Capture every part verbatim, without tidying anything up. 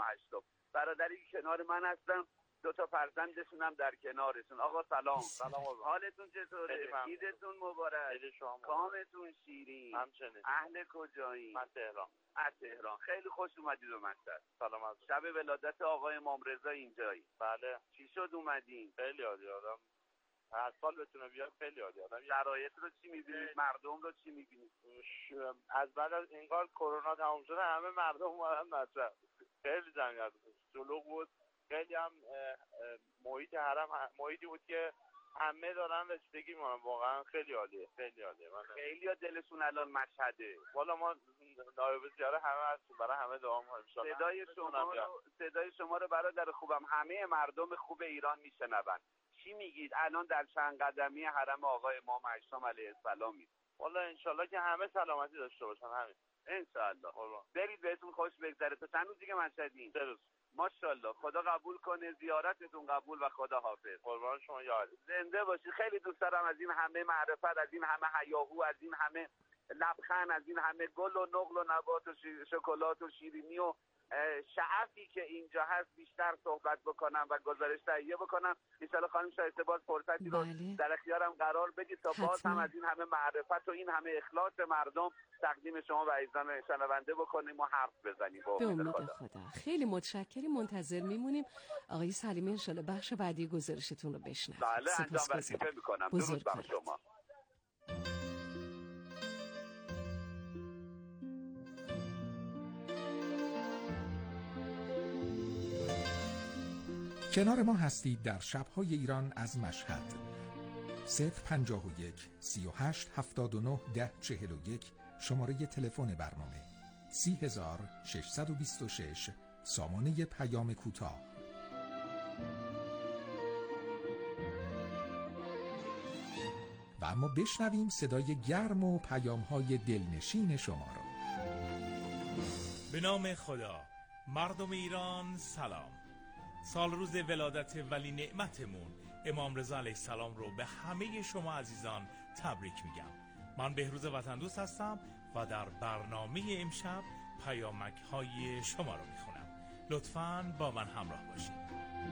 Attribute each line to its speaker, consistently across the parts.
Speaker 1: هشتم. برادری کنار من هستم، دو تا فرزندشون هم در کنارشون. آقا سلام.
Speaker 2: سلام آقا.
Speaker 1: حالتون چطوره؟ عیدتون مبارک. کامتون شیرین.
Speaker 2: همچنین.
Speaker 1: اهل کجایی؟
Speaker 2: من تهران.
Speaker 1: از تهران. خیلی خوش اومدید به مشهد.
Speaker 2: سلام از
Speaker 1: شب ولادت آقای امام رضا اینجایی.
Speaker 2: بله.
Speaker 1: چی شد اومدین؟
Speaker 2: خیلی عالی. آدم هر سال بتونه بیاد خیلی عالی. آدم
Speaker 1: شرایط رو چی می‌بینید؟ مردم رو چی می‌بینید؟
Speaker 2: از بعد از انگار کرونا تموم شده همه مردم اومدن مصرف. خیلی جمعیت شلوغ بود. خیلی هم محیط حرم محیطی بود که همه دارن رسیدگی می‌کنن. واقعا خیلی عالیه. خیلی عالیه. من
Speaker 1: خیلی ها دلشون الان مشهده.
Speaker 2: والا ما نایب زیاره همه هستیم، برای همه دعا می‌کنیم.
Speaker 1: صدای شما رو صدای شما رو برادر خوبم همه مردم خوب ایران میشنون. چی میگید الان در چند قدمی حرم آقای امام هشتم علیه السلام؟
Speaker 2: والا انشالله که همه سلامتی داشته باشن. همین
Speaker 1: انشالله. برید بهتون خوش بگذره. تو چند روز دیگه مشهدین؟
Speaker 2: سه روز.
Speaker 1: ماشاءالله. خدا قبول کنه، زیارتتون قبول و خدا حافظ.
Speaker 2: قربان شما یاد.
Speaker 1: زنده باشید. خیلی دوست دارم از این همه معرفت، از این همه هیاهو، از این همه لبخند، از این همه گل و نقل و نبات و شکلات و شیرینی و شعفی که اینجا هست بیشتر صحبت بکنم و گزارش تهیه بکنم. ان شاءالله خانم شایسته باز فرصتی رو
Speaker 3: بله.
Speaker 1: در اختیارم قرار بدید تا باز هم از این همه معرفت و این همه اخلاص مردم تقدیم شما و عزیزان شنونده بکنیم و حرف بزنیم.
Speaker 3: به امید خدا. خدا خیلی متشکریم، منتظر میمونیم. آقای سلیمی ان شاءالله بخش بعدی گزارشتون رو بشنویم.
Speaker 1: بله انجام وظیفه میکنم. درود بر شما.
Speaker 4: کنار ما هستید در شب‌های ایران از مشهد. صفر پنجاه و یک سی و هشت هفتاد و نه ده چهل و یک شماره تلفن برنامه سی هزار ششصد و بیست و شش سامانه پیام کوتاه. و اما بشنویم صدای گرم و پیام‌های دلنشین شما را.
Speaker 5: به نام خدا. مردم ایران سلام. سال روز ولادت ولی نعمتمون امام رضا علیه السلام رو به همه شما عزیزان تبریک میگم. من بهروز وطن دوست هستم و در برنامه امشب پیامک های شما رو میخونم. لطفاً با من همراه باشید.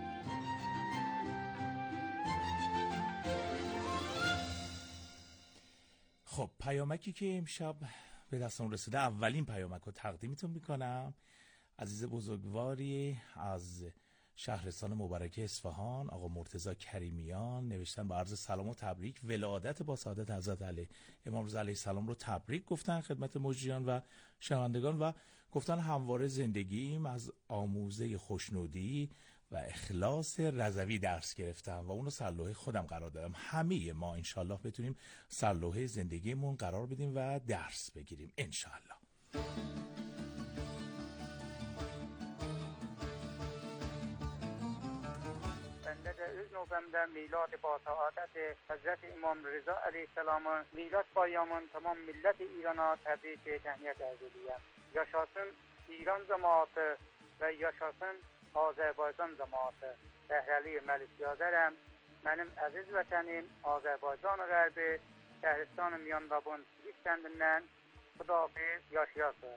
Speaker 5: خب پیامکی که امشب به دستم رسیده، اولین پیامک رو تقدیمتون میکنم. عزیز بزرگواری از شهرستان مبارک اصفهان، آقا مرتضی کریمیان نوشتن با عرض سلام و تبریک ولادت با سعادت حضرت علی امام رضا علیه السلام رو تبریک گفتن خدمت مجریان و شنوندگان و گفتن همواره زندگیم از آموزه خوشنودی و اخلاص رضوی درس گرفتم و اونو سرلوحه خودم قرار دادم. همه ما انشالله بتونیم سرلوحه زندگیمون قرار بدیم و درس بگیریم انشالله.
Speaker 6: در نوامبر میلاد با سعادت حضرت امام رضا علیه السلام میلاد بایامون تمام ملت ایران تبریک تهنیت ارزیدیم. یاشاسın ایران جماعت و یاشاسın آذربایجان جماعت. بهرلی ملک یازرم. benim aziz vətənim Azərbaycan qərbi şəhristan Miyanbabun kəndindən xudafiz yaşayasın.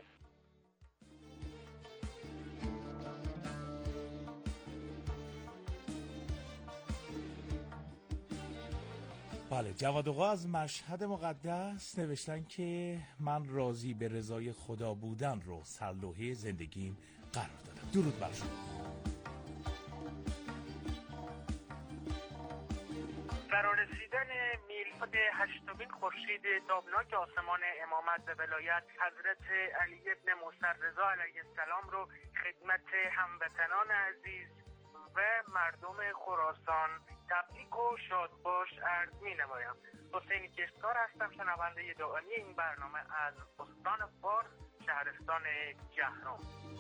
Speaker 5: بله، جواد آقا از مشهد مقدس نوشتن که من راضی به رضای خدا بودن رو سرلوحه زندگیم قرار دادم. درود بر شما.
Speaker 7: فرارسیدن میلاد هشتمین خورشید تابناک آسمان امامت به ولایت حضرت علی ابن موسی رضا علیه السلام رو خدمت هموطنان عزیز و مردم خراسان تبریک و شادباش عرض می نمایم. حسین کشکار هستم، شنونده دائمی این برنامه از استان فارس، شهرستان جهرم.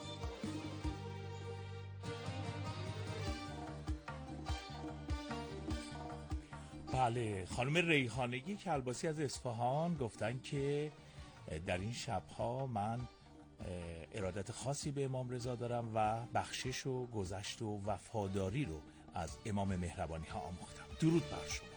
Speaker 5: بله، خانم ریحانگی کلباسی از اصفهان گفتن که در این شبها من ارادت خاصی به امام رضا دارم و بخشش و گذشت و وفاداری رو از امام مهربانی ها آموختم. درود بر شما.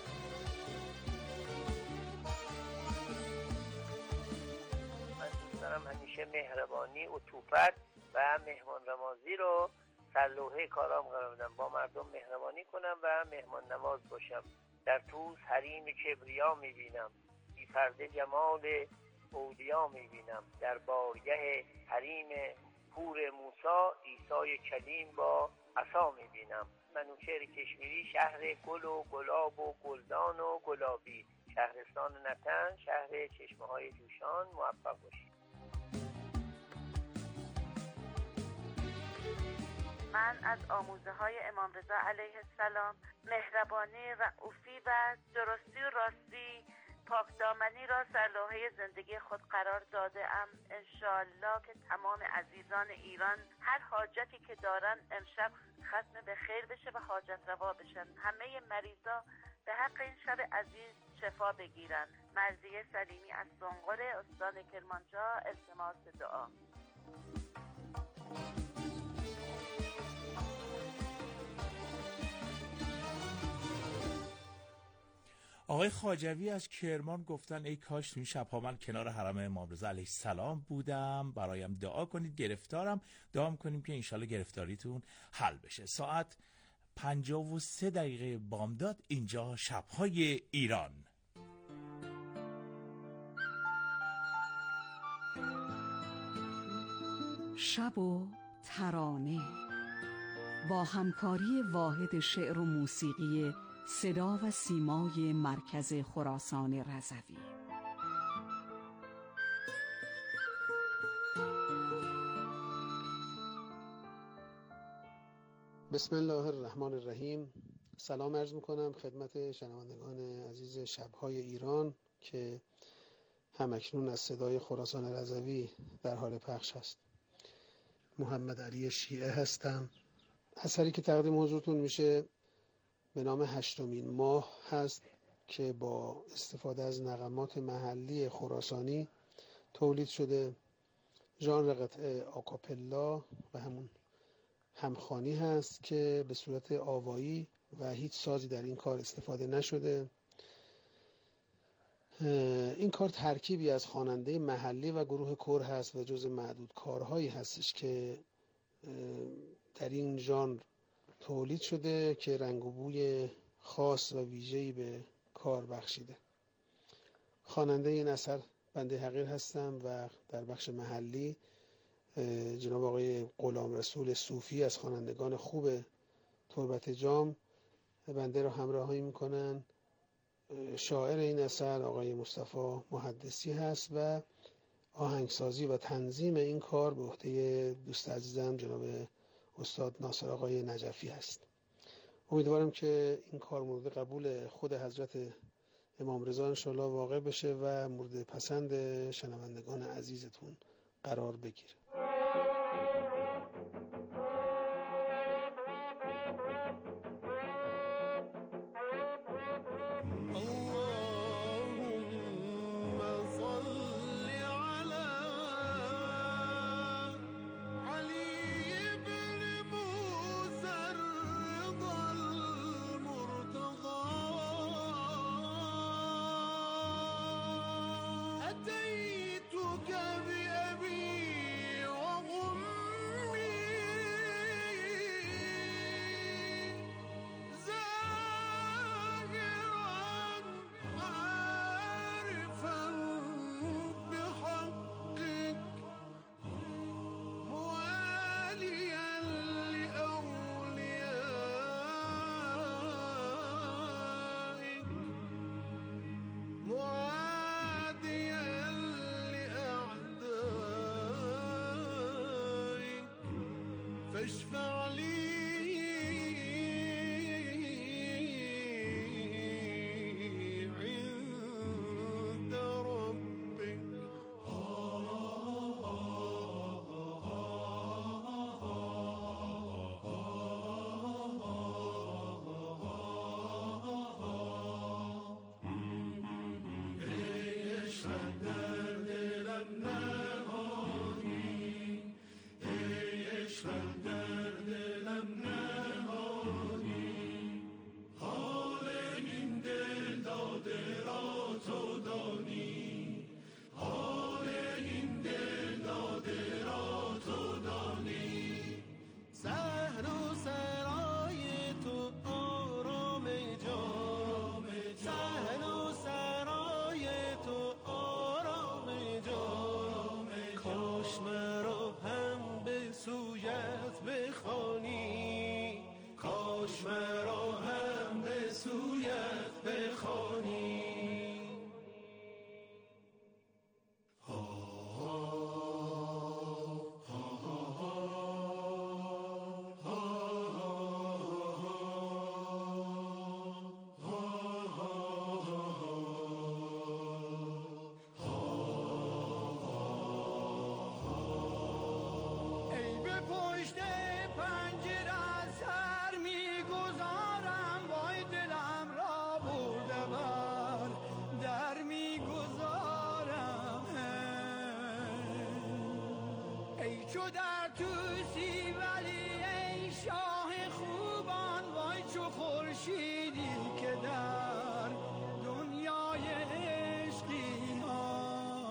Speaker 8: من دوست دارم هم همیشه مهربانی، عطوفت و مهمان نوازی رو سرلوحه کارام قرار بدم. با مردم مهربانی کنم و مهمان نواز باشم. در طوس حریم کبریا میبینم، بی پرده جمال اولیا میبینم. در بارگه حریم پور موسی، عیسی کلیم با عصا میبینم. منوچهر کشمیری، شهر گل و گلاب و گلدان و گلابی، شهرستان نتن، شهر چشمه های جوشان. موفق باشید.
Speaker 9: من از آموزه های امام رضا علیه السلام مهربانی، رئوفی و درستی و راستی، پاکدامنی را سرلوحه زندگی خود قرار داده ام. انشالله که تمام عزیزان ایران هر حاجتی که دارن امشب ختم به خیر بشه و حاجت روا بشن. همه مریضا به حق این شب عزیز شفا بگیرن. مرضیه سلیمی از سنقر، استان کرمانشاه، التماس دعا.
Speaker 5: آقای خواجوی از کرمان گفتن ای کاش تو این شب‌ها من کنار حرم امام رضا علیه السلام بودم، برایم دعا کنید، گرفتارم، دعا کنیم که انشالله گرفتاریتون حل بشه. ساعت پنجاه و سه دقیقه بامداد، اینجا شب‌های ایران.
Speaker 3: شب و ترانه با همکاری واحد شعر و موسیقی صدا و سیمای مرکز خراسان رضوی.
Speaker 10: بسم الله الرحمن الرحیم. سلام عرض میکنم خدمت شنوندگان عزیز شب‌های ایران که همکنون از صدای خراسان رضوی در حال پخش هست. محمد علی شیعه هستم. اثری که تقدیم حضورتون میشه به نام هشتمین ماه هست که با استفاده از نغمات محلی خراسانی تولید شده. ژانر قطعه آکاپلا و همون همخوانی هست که به صورت آوایی و هیچ سازی در این کار استفاده نشده. این کار ترکیبی از خواننده محلی و گروه کور هست و جز معدود کارهایی هستش که در این ژانر تولید شده که رنگ و بوی خاص و ویژه‌ای به کار بخشیده. خواننده این اثر بنده حقیر هستم و در بخش محلی جناب آقای غلام رسول صوفی از خوانندگان خوب تربت جام بنده را همراهی میکنن. شاعر این اثر آقای مصطفی محدثی هست و آهنگسازی و تنظیم این کار به عهده دوست عزیزم جناب استاد ناصر آقای نجفی هست. امیدوارم که این کار مورد قبول خود حضرت امام رضا انشاءالله واقع بشه و مورد پسند شنوندگان عزیزتون قرار بگیره.
Speaker 11: فاشفع لي عند ربك. اشرح درد لم نهانی، اشرح درد لم چو در توسی ولی ای شاه خوبان وای چو خورشیدی که در دنیای عشقی ما.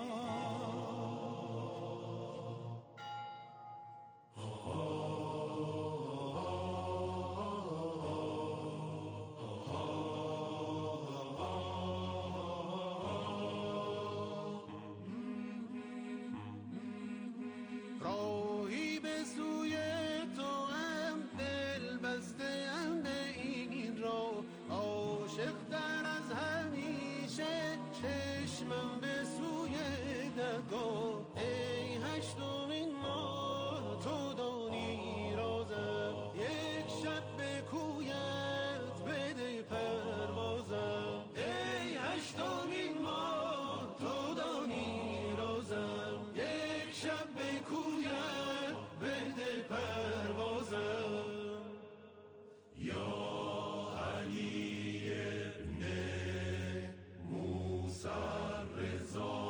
Speaker 11: راهی به سوی تو هم دل بسته ام به این را، عاشق در از همیشه چشمم به سوی نگاه. ای هشتمین ماه تو دانی رازم، یک شب به کویت بده پروازم. ای هشتمین ماه تو دانی رازم، یک شب به کویت بده پروازم. یا علی ابن موسی رضا.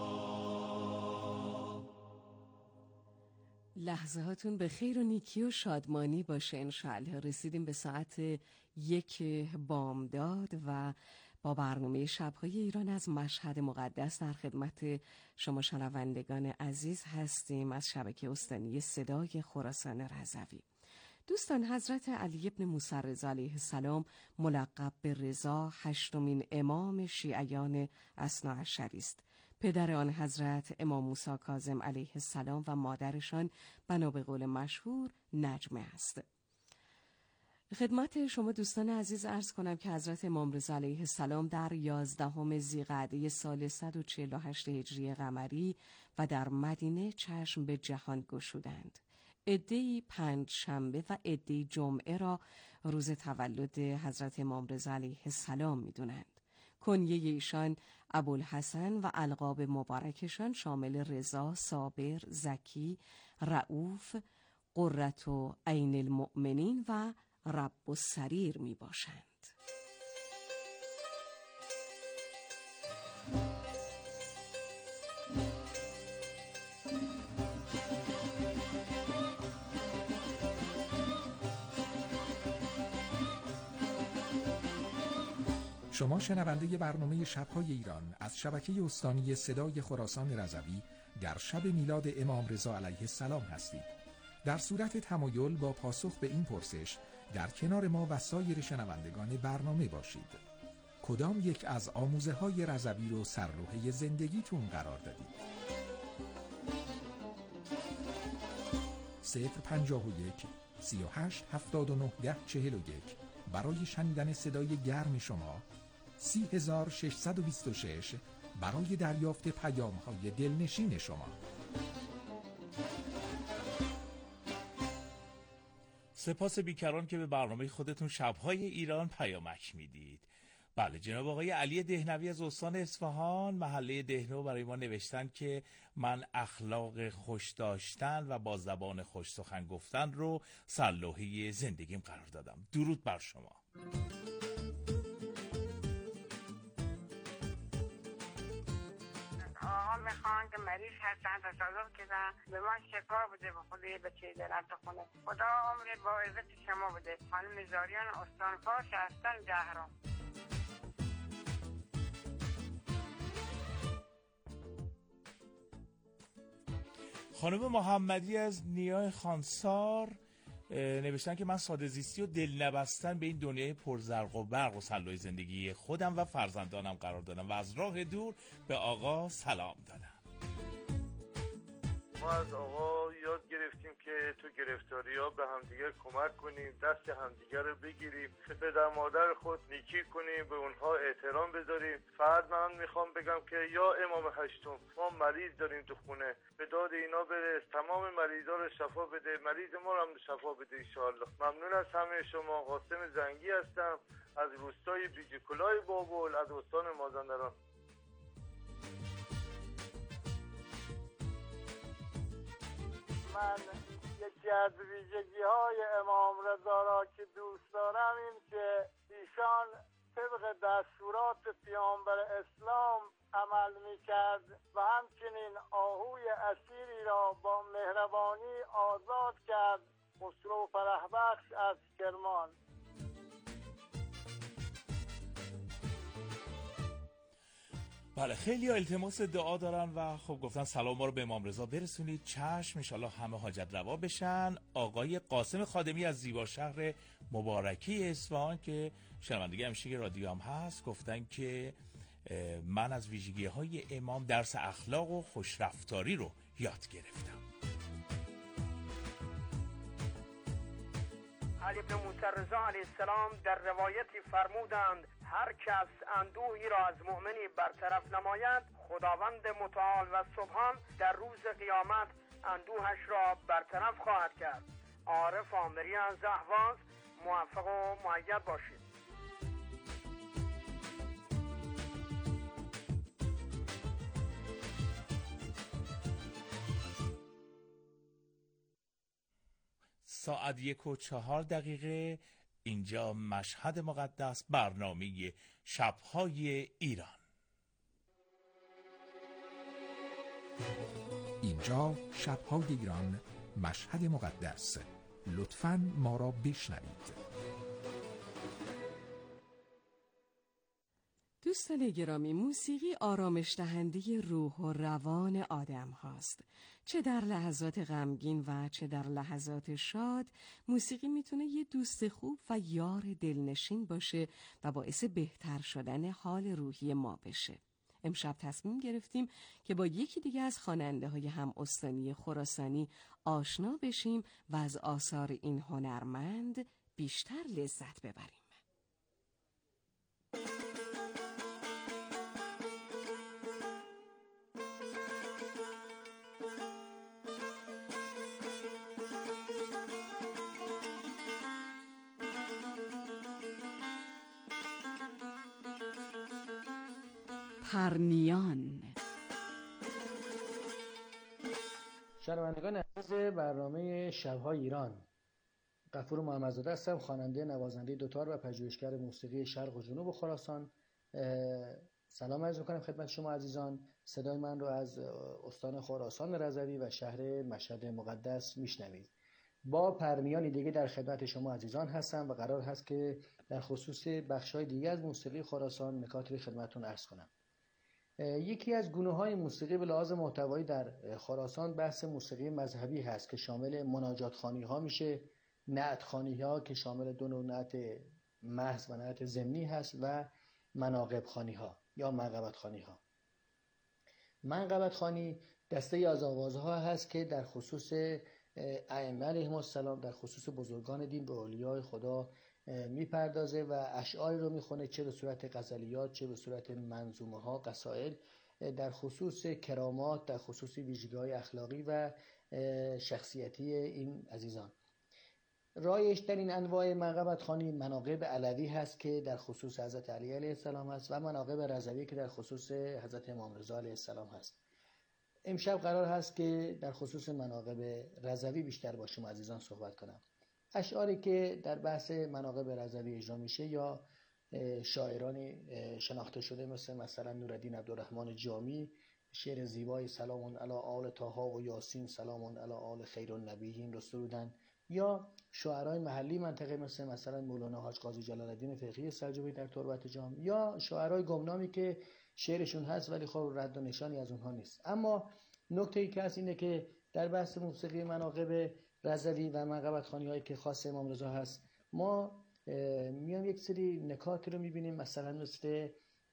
Speaker 3: لحظه هاتون به خیر و نیکی و شادمانی باشه انشالله. رسیدیم به ساعت یک بامداد و با برنامه شب‌های ایران از مشهد مقدس در خدمت شما شنوندگان عزیز هستیم از شبکه استانی صدای خراسان رضوی. دوستان، حضرت علی ابن موسی رضا علیه السلام ملقب به رضا هشتمین امام شیعیان اثناعشری است. پدر آن حضرت امام موسی کاظم علیه السلام و مادرشان بنا به قول مشهور نجمه است. خدمت شما دوستان عزیز عرض کنم که حضرت امام رضا علیه السلام در یازدهم ذیقعده سال صد و چهل و هشت هجری قمری و در مدینه چشم به جهان گشودند. عده‌ای پنج شنبه و عده‌ای جمعه را روز تولد حضرت امام رضا علیه السلام می‌دونند. کنیه ایشان ابوالحسن و القاب مبارکشان شامل رضا، صابر، زکی، رؤوف، قرة عین المؤمنین و رب السریر می باشند.
Speaker 4: شما شنونده برنامه شب‌های ایران از شبکه استانی صدای خراسان رضوی در شب میلاد امام رضا علیه السلام هستید. در صورت تمایل با پاسخ به این پرسش در کنار ما و سایر شنوندگان برنامه باشید. کدام یک از آموزه‌های رضوی رو سرلوحه زندگیتون قرار دادید؟ صفر پنجاه و یک سی و هشت هفتاد و نه ده چهل و یک برای شنیدن صدای گرم شما، سی هزار و ششصد و بیست و شش برای دریافت پیام‌های دلنشین شما.
Speaker 5: سپاس بیکران که به برنامه خودتون شب‌های ایران پیامک میدید. بله، جناب آقای علی دهنوی از استان اصفهان محله دهنو برای ما نوشتن که من اخلاق خوش داشتن و با زبان خوش سخن گفتن رو سرلوحه زندگیم قرار دادم. درود بر شما.
Speaker 7: آقا میخوان که مریض هستن تصادف کردن به من شکار بوده به خودی بچه دلم تو خونه. خدا عمر با عزت شما بوده. خانم زاریان استان فارس هستن جهرام.
Speaker 5: خانم محمدی از نیای خانسار نوشتن که من ساده زیستی و دل نبستن به این دنیای پرزرق و برق و سلوی زندگی خودم و فرزندانم قرار دادم و از راه دور به آقا سلام دادم.
Speaker 2: ما از آقا یاد گرفتیم که تو گرفتاری ها به همدیگر کمک کنیم، دست همدیگر رو بگیریم، به پدر مادر خود نیکی کنیم، به اونها احترام بذاریم. فقط من میخوام بگم که یا امام هشتم ما مریض داریم تو خونه، به داد اینا برس، تمام مریضا رو شفا بده، مریض ما رو هم شفا بده انشاءالله. ممنون از همه شما. قاسم زنگی هستم از روستای بیجکلای بابل از استان مازندران.
Speaker 12: من یکی از ویژگی های امام رضا را که دوست دارم این که ایشان طبق دستورات پیامبر اسلام عمل میکرد و همچنین آهوی اسیری را با مهربانی آزاد کرد. خسرو فرحبخش از کرمان.
Speaker 5: بله، خیلی ها التماس دعا دارن و خب گفتن سلام ما رو به امام رضا برسونید. چشم، انشالله همه حاجت روا بشن. آقای قاسم خادمی از زیبا شهر مبارکی اصفهان که شنونده همیشگی رادیو هم هست گفتن که من از ویژگی های امام درس اخلاق و خوشرفتاری رو یاد گرفتم.
Speaker 7: علی بن موسی رضا علیه السلام در روایتی فرمودند هر کس اندوهی را از مؤمنی برطرف نماید، خداوند متعال و سبحان در روز قیامت اندوهش را برطرف خواهد کرد. عارف آمری از اهواز، موفق و مؤید باشید.
Speaker 5: ساعت یک و چهار دقیقه اینجا مشهد مقدس، برنامه شب‌های ایران.
Speaker 4: اینجا شب‌های ایران، مشهد مقدس. لطفاً ما را بشنوید.
Speaker 3: دوستان گرامی، موسیقی آرامش دهنده روح و روان آدم هاست. چه در لحظات غمگین و چه در لحظات شاد، موسیقی میتونه یه دوست خوب و یار دلنشین باشه و باعث بهتر شدن حال روحی ما بشه. امشب تصمیم گرفتیم که با یکی دیگه از خواننده های هم استانی خراسانی آشنا بشیم و از آثار این هنرمند بیشتر لذت ببریم. پرنیان.
Speaker 13: شنوندگان عزیز برنامه شب‌های ایران، غفور محمدزاده هستم، خواننده، نوازنده دوتار و پژوهشگر موسیقی شرق و جنوب خراسان. سلام عرض می‌کنم خدمت شما عزیزان. صدای من رو از استان خراسان رضوی و شهر مشهد مقدس میشنوید. با پرنیانی دیگه در خدمت شما عزیزان هستم و قرار هست که در خصوص بخش‌های دیگه از موسیقی خراسان نکاتی خدمتتون عرض کنم. یکی از گونه‌های موسیقی به لحاظ محتوایی در خراسان بحث موسیقی مذهبی هست که شامل مناجات خوانی‌ها میشه، نعت خوانی‌ها که شامل دو نوع نعت محض و نعت ضمنی هست و مناقب خوانی‌ها یا منقبت خوانی‌ها. منقبت خوانی دسته از آوازها هست که در خصوص ائمه علیهم السلام، در خصوص بزرگان دین به اولیای خدا میپردازه و اشعاری رو میخونه، چه به صورت غزلیات چه به صورت منظومه ها، قصائد، در خصوص کرامات، در خصوص ویژگی‌های اخلاقی و شخصیتی این عزیزان. رایج در این انواع منقبت خوانی مناقب علوی هست که در خصوص حضرت علی علیه السلام هست و مناقب رضوی که در خصوص حضرت امام رضا علیه السلام هست. امشب قرار هست که در خصوص مناقب رضوی بیشتر با شما عزیزان صحبت کنم. اشعاری که در بحث مناقب رضوی اجرا میشه یا شاعرانی شناخته شده مثل مثلا نورالدین عبدالرحمن جامی، شعر زیبای سلام علی آل طه و یاسین، سلام علی آل خیر النبیین رو سرودن، یا شاعرای محلی منطقه مثل مثلا مولانا حاج قاضی جلال الدین فقیه سلجوقی در تربت جام، یا شاعرای گمنامی که شعرشون هست ولی خب رد و نشانی از اونها نیست. اما نکته ای که هست اینه که در بحث موسیقی مناقب رضوی و منقبت خوانی هایی که خاص امام رضا هست، ما میام یک سری نکاتی رو میبینیم، مثلا مثل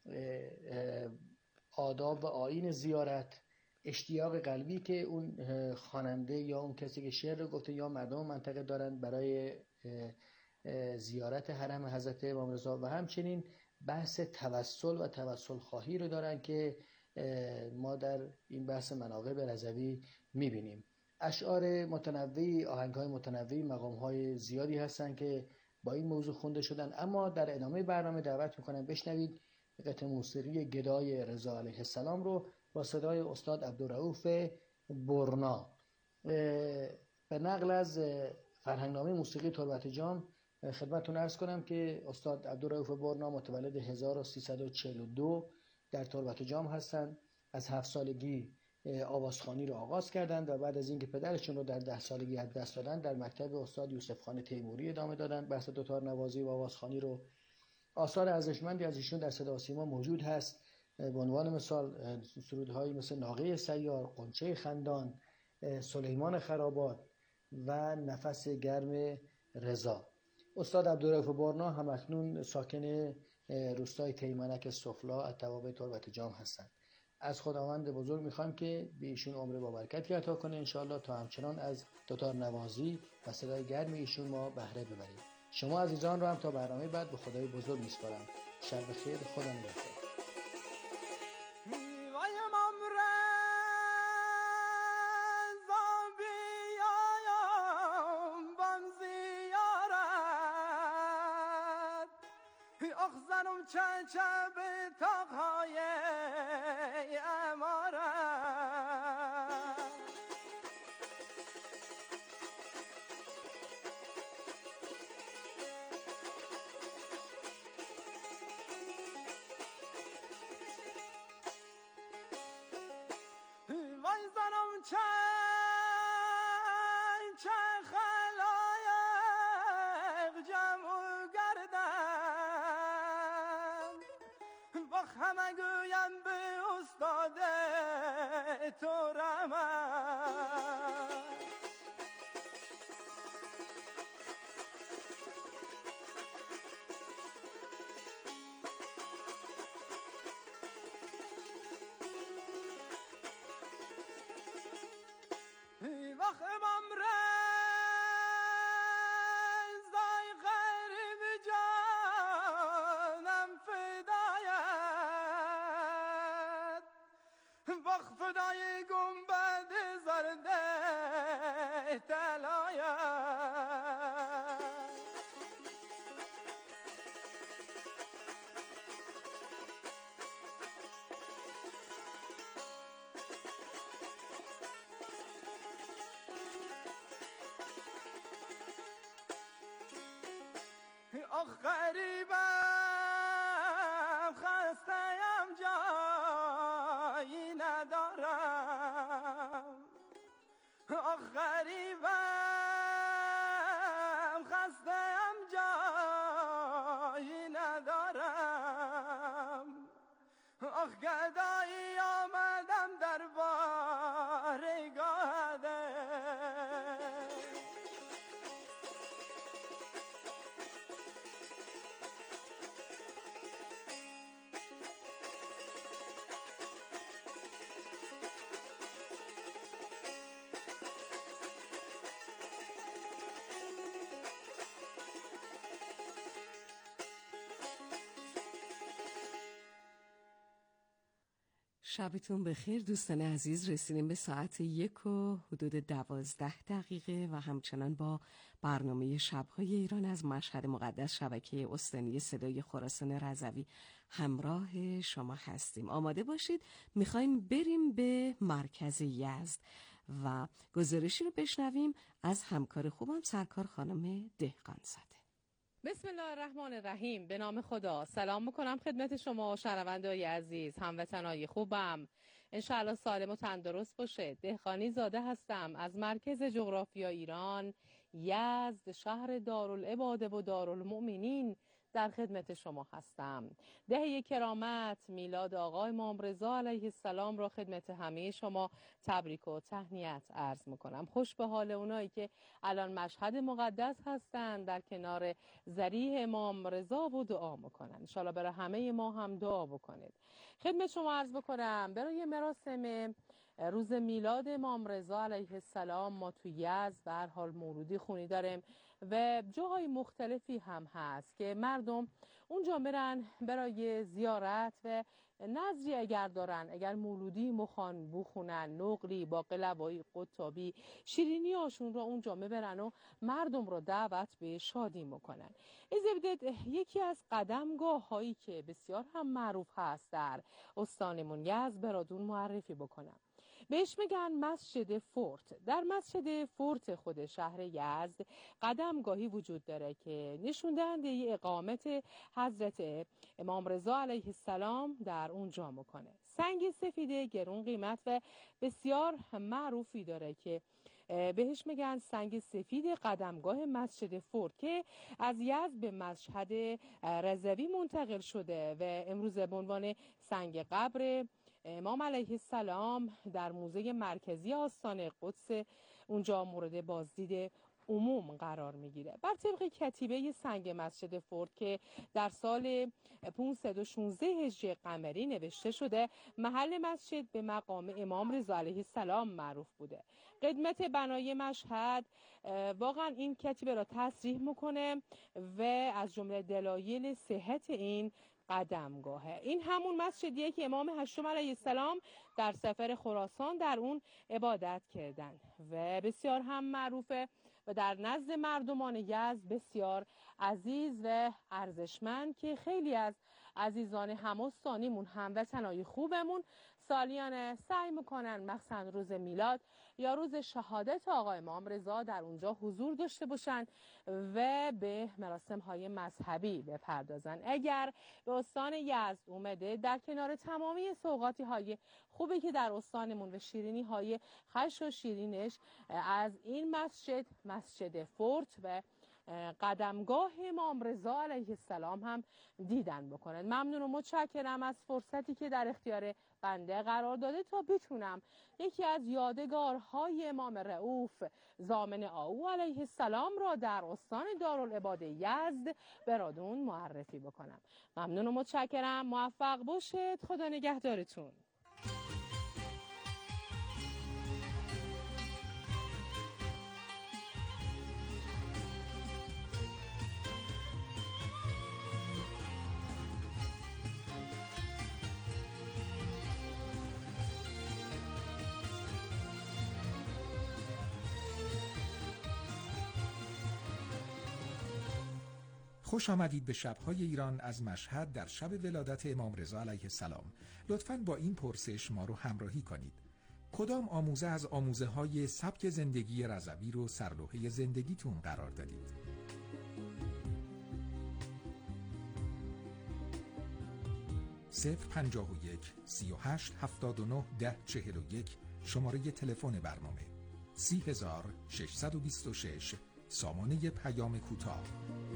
Speaker 13: آداب و آیین زیارت، اشتیاق قلبی که اون خواننده یا اون کسی که شعر رو گفته یا مردم منطقه دارن برای زیارت حرم حضرت امام رضا، و همچنین بحث توسل و توسل خواهی رو دارن که ما در این بحث مناقب رضوی میبینیم. اشعار متنوعی، آهنگ‌های متنوعی، مقام‌های زیادی هستن که با این موضوع خونده شدن. اما در ادامه برنامه دعوت میکنم بشنوید قطعه موسیقی گدای رضا علیه السلام رو با صدای استاد عبدالرؤوف برنا. به نقل از فرهنگنامه موسیقی تربت جام خدمتتون عرض کنم که استاد عبدالرؤوف برنا متولد هزار و سیصد و چهل و دو در تربت جام هستند. از هفت سالگی آوازخوانی رو آغاز کردند و بعد از اینکه پدرشون رو در ده سالگی از دست دادن در مکتب استاد یوسف خان تیموری ادامه دادن بحث دوتار نوازی و آوازخوانی رو. آثار ارزشمندی از ایشون در صدا و سیما موجود هست. به عنوان مثال سرودهایی مثل ناقه سیار، غنچه خندان، سلیمان خرابات و نفس گرم رضا. استاد عبدالرؤوف بارنا هم اکنون ساکن روستای تیمنک سفلا از توابع تربت جام هستند. از خداوند بزرگ میخوایم که به ایشون عمر با برکتی عطا کنه انشاءالله تا همچنان از دوتار نوازی و صدای گرم ایشون ما بهره ببریم. شما عزیزان رو هم تا برنامه بعد به خدای بزرگ میسپارم. شب بخیر، خدا نگهدار.
Speaker 14: چنچب تاقهای امارت وای زنم چند چند خلایق جمع گردن و همه گویم به استاد تو رمن وقت امام رضای غریب جانم فدایت وقت فدای گنبد زرده طلایت آخ غریبم خسته‌ام جایی ندارم آخ غریبم خسته‌ام جایی ندارم آخ گدایی آمدم در بارگاهت
Speaker 3: شبتون بخیر دوستان عزیز. رسیدیم به ساعت یک و حدود دوازده دقیقه و همچنان با برنامه شب‌های ایران از مشهد مقدس شبکه استانی صدای خراسان رضوی همراه شما هستیم. آماده باشید، میخوایم بریم به مرکز یزد و گزارشی رو بشنویم از همکار خوبم سرکار خانم دهقانزاده.
Speaker 15: بسم الله الرحمن الرحیم. به نام خدا. سلام میکنم خدمت شما شنونده‌های عزیز، هموطنای خوبم. انشاءالله سالم و تندرست باشه. دهقانی زاده هستم از مرکز جغرافیا ایران، یزد، شهر دارالعباده و دارالمؤمنین در خدمت شما هستم. دهه کرامت میلاد آقا امام رضا علیه السلام را خدمت همه شما تبریک و تهنیت عرض میکنم. خوش به حال اونایی که الان مشهد مقدس هستن در کنار ذریح امام رضا و دعا میکنن. ان شاءالله برای همه ما هم دعا بکنید. خدمت شما عرض بکنم برای مراسم روز میلاد امام رضا علیه السلام ما تو یزد به هر حال مولودی خونی داریم و جاهای مختلفی هم هست که مردم اونجا میرن برای زیارت و نظری اگر دارن، اگر مولودی مخوان بخونن، نقلی، باقلوایی، قطابی، شیرینی هاشون رو اونجا میبرن و مردم رو دعوت به شادی میکنن. از بدید یکی از قدمگاه هایی که بسیار هم معروف هست در استانمون یزد براتون معرفی بکنم. بهش میگن مسجد فورت. در مسجد فورت خود شهر یزد قدمگاهی وجود داره که نشون دهنده اقامت حضرت امام رضا علیه السلام در اونجا میکنه. سنگ سفید گرون قیمت و بسیار معروفی داره که بهش میگن سنگ سفید قدمگاه مسجد فورت که از یزد به مشهد رضوی منتقل شده و امروز به عنوان سنگ قبر امام علیه السلام در موزه مرکزی آستان قدس اونجا مورد بازدید عموم قرار میگیره. بر طبق کتیبه سنگ مسجد فورت که در سال پانصد و شانزده هجری قمری نوشته شده، محل مسجد به مقام امام رضا علیه السلام معروف بوده. قدمت بنای مشهد واقعا این کتیبه را تصریح میکنه و از جمله دلایل صحت این قدمگاهه. این همون مسجدیه که امام هشتم علیه السلام در سفر خراسان در اون عبادت کردن و بسیار هم معروفه و در نزد مردمان یزد بسیار عزیز و ارزشمند که خیلی از عزیزان همستانیمون هموطنای خوبمون سالیانه سعی میکنن مخصوصا روز میلاد یا روز شهادت آقا امام رضا در اونجا حضور داشته باشن و به مراسم های مذهبی بپردازن. اگر به استان یزد اومده در کنار تمامی سوغاتی های خوبی که در استانمون و شیرینی های خش و شیرینش از این مسجد مسجد فورت و قدمگاه امام رضا علیه السلام هم دیدن بکنن. ممنون و متشکرم از فرصتی که در اختیار بنده قرار داده تا بتونم یکی از یادگارهای امام رؤوف ضامن آهو علیه السلام را در استان دارالعباده یزد براتون معرفی بکنم. ممنون و متشکرم. موفق باشید. خدا نگهدارتون.
Speaker 4: خوش آمدید به شب‌های ایران از مشهد در شب ولادت امام رضا علیه السلام. لطفاً با این پرسش ما رو همراهی کنید. کدام آموزه از آموزه های سبک زندگی رضوی رو سرلوحه زندگیتون قرار دادید؟ صفر پنجاه و یک سی و هشت هفتاد و نه ده چهل و یک شماره تلفن برنامه سی هزار ششصد و بیست و شش سامانه پیام کوتاه.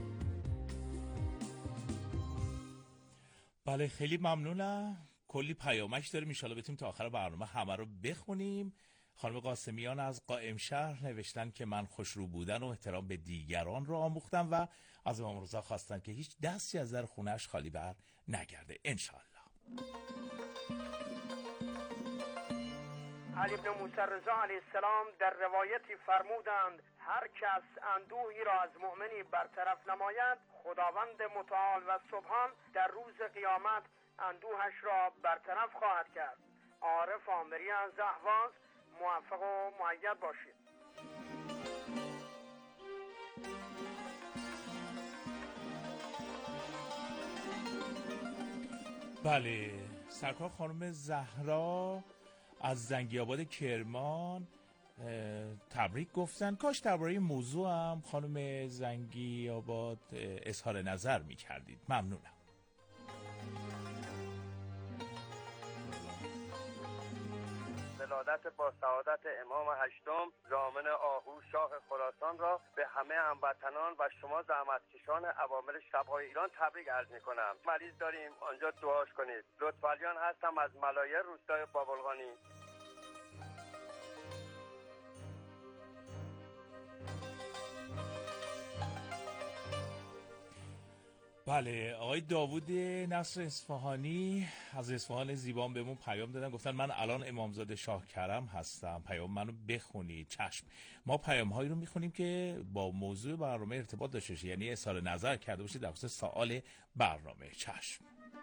Speaker 5: بله خیلی ممنونم. کلی پیامک داریم، ان شاءالله بتونیم تا آخر برنامه همه رو بخونیم. خانم قاسمیان از قائم شهر نوشتن که من خوشرو بودن و احترام به دیگران رو آموختم و از امام رضا خواستن که هیچ دستی از در خونه‌اش خالی بر نگرده ان شاءالله.
Speaker 7: علی بن موسی رضا علیه السلام در روایتی فرمودند هر کس اندوهی را از مؤمنی برطرف نماید خداوند متعال و سبحان در روز قیامت اندوهش را برطرف خواهد کرد. عارف آمری از اهواز، موفق و مؤید باشید.
Speaker 5: بله سرکار خانم زهرا از زنگی‌آباد کرمان تبریک گفتن. کاش درباره موضوع هم خانم زنگی‌آباد اظهار نظر می کردید. ممنونم.
Speaker 16: ولادت با سعادت امام هشتم ضامن آهو شاه خراسان را به همه هموطنان و شما زحمتکشان عوامل شب‌های ایران تبریک عرض می‌کنم. مریض داریم آنجا دعاش کنید. لطفالیان هستم از ملایر روستای بابلغانی.
Speaker 5: بله آقای داوود نصر اصفهانی از اصفهان زیبان بهمون پیام دادن، گفتن من الان امامزاده شاه کرم هستم، پیام منو بخونید. چشم، ما پیام هایی رو میخونیم که با موضوع برنامه ارتباط داشته باشه، یعنی اظهار نظر کرده باشید در خصوص سوال برنامه. چشم.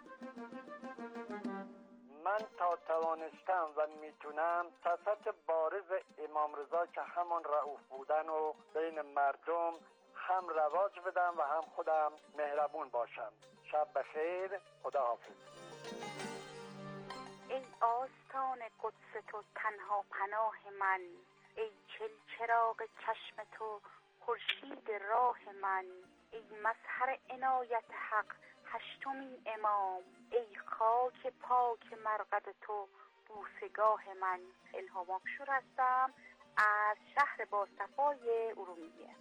Speaker 12: من تا توانستم و میتونم صفت بارز امام رضا که همان رؤوف بودن و بین مردم هم رواج بدم و هم خودم مهربون باشم. شب بخیر، خدا حافظ.
Speaker 9: ای آستان قدس تو تنها پناه من، ای چلچراغ چشم تو خورشید راه من، ای مظهر عنایت حق هشتمین امام، ای خاک پاک مرقد تو بوسگاه من. الهام آقشور هستم از شهر باصفای ارومیه.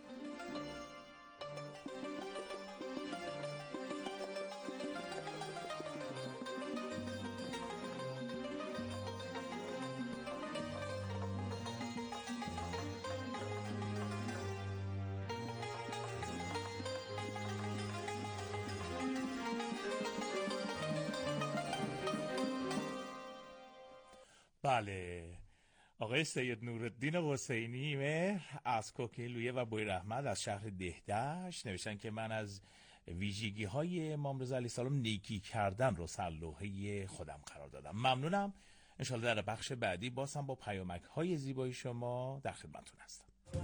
Speaker 5: بله، آقای سید نورالدین حسینی مهر از کوکیلویه و بوی رحمت از شهر دهدشت نوشتن که من از ویژگی های امام رضا علیه السلام نیکی کردن رو سرلوحه خودم قرار دادم. ممنونم. انشالله در بخش بعدی باز هم با پیامک های زیبای شما در خدمتتون هستم.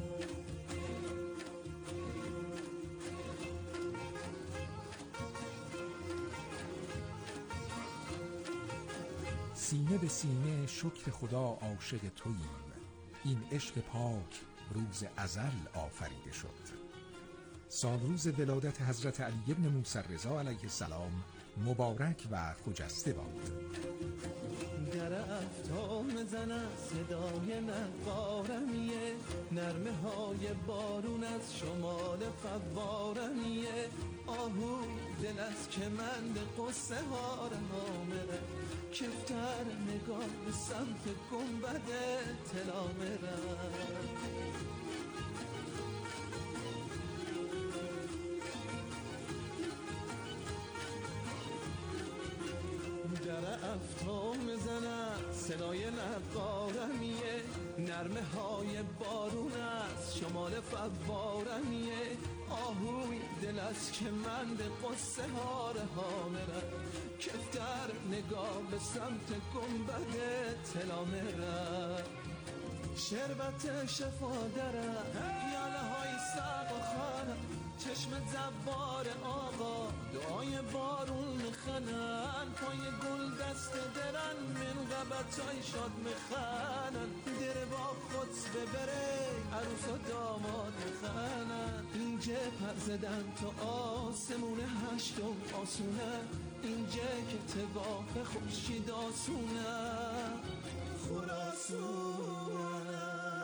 Speaker 4: سینه به سینه شکر خدا عاشق توییم، این عشق پاک روز ازل آفریده شد. سالروز ولادت حضرت علی بن موسی رضا علیه السلام مبارک و خجسته باد.
Speaker 11: در افتام زن صدای نقارمیه، نرمه های بارون از شمال فوارمیه، آهو دل از کمند قصه ها رها مره، کفتر نگاه به سمت گنبد طلا مره. در افتام زنم صدای نقارمیه، نرمه های بارون از شمال فوارمیه، آهوی دل از کمند قصه ها رها مره، کفتر نگاه به سمت گنبد طلا مره. شربت شفا داره پیاله های سق و خانه، چشم زبار آقا دعای بارون میخنن، پای گل دست درن من غبتای شاد میخنن، در با خود ببره عروس و داماد میخنن، اینجا پر زدن تو آسمون هشتم آسونه، اینجا که تباه خورشید آسونه خراسونه.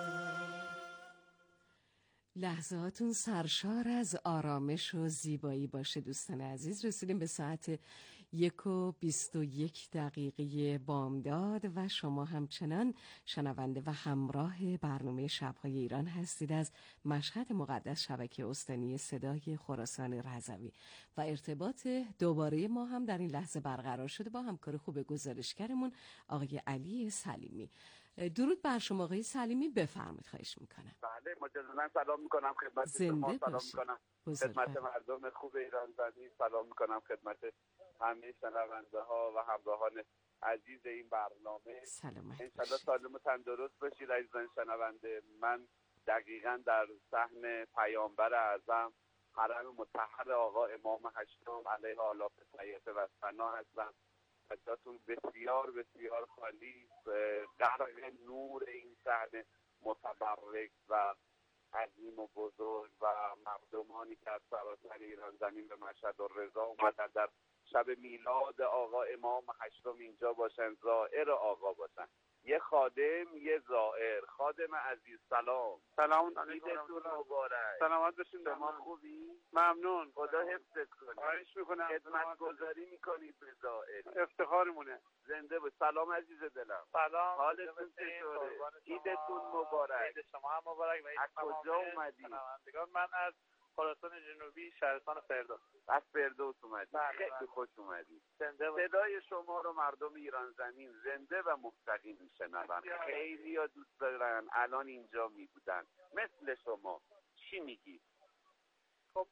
Speaker 3: لحظاتون سرشار از آرامش و زیبایی باشه دوستان عزیز. رسیدیم به ساعت یک و بیست و یک دقیقه بامداد و شما همچنان شنونده و همراه برنامه شب‌های ایران هستید از مشهد مقدس، شبکه استانی صدای خراسان رضوی، و ارتباط دوباره ما هم در این لحظه برقرار شده با همکار خوب گزارشگرمون آقای علی سلیمی. درود بر شما آقای سلیمی، بفرمایید خواهش میکنم.
Speaker 1: بله، مجددا سلام میکنم خدمت شما، سلام میکنم خدمت مردم خوب ایران زمین، سلام میکنم خدمت همه شنونده ها و همراهان عزیز این برنامه.
Speaker 3: سلامت
Speaker 1: انشالله سالم و تندرست باشید عزیزان شنونده. من دقیقاً در صحن پیامبر اعظم حرم مطهر آقا امام هشتم علیه آلاف طیبه و ثنا هستم. جاتون بسیار بسیار خالی، غرق نور این صحنه متبرک و عظیم و بزرگ و مردمانی که از سراسر ایران زمین به مشهد الرضا اومدن در شب میلاد آقا امام هشتم اینجا باشن، زائر آقا باشن. یه خادم یه زائر. خادم عزیز سلام.
Speaker 2: سلام علیکم.
Speaker 1: عیدتون مبارک.
Speaker 2: سلامت باشین.
Speaker 1: شما خوبی؟
Speaker 2: ممنون.
Speaker 1: خدا حفظت کنه.
Speaker 2: خواهش میکنم.
Speaker 1: خدمت گذاری میکنید به زائر.
Speaker 2: افتخارمونه.
Speaker 1: زنده بود. سلام عزیز دلم.
Speaker 2: سلام.
Speaker 1: حالتون چطوره؟ عیدتون مبارک.
Speaker 2: عید شما هم مبارک. و
Speaker 1: از کجا اومدی؟
Speaker 2: من از خراسان جنوبی، شهرستان فردوس.
Speaker 1: از فردوس اومدی. خیلی خوش اومدی. صدای شما رو مردم ایران زمین زنده و مستقیم میشنون. خیلی ها دوست دارن الان اینجا میبودن مثل شما. چی میگی؟
Speaker 2: خب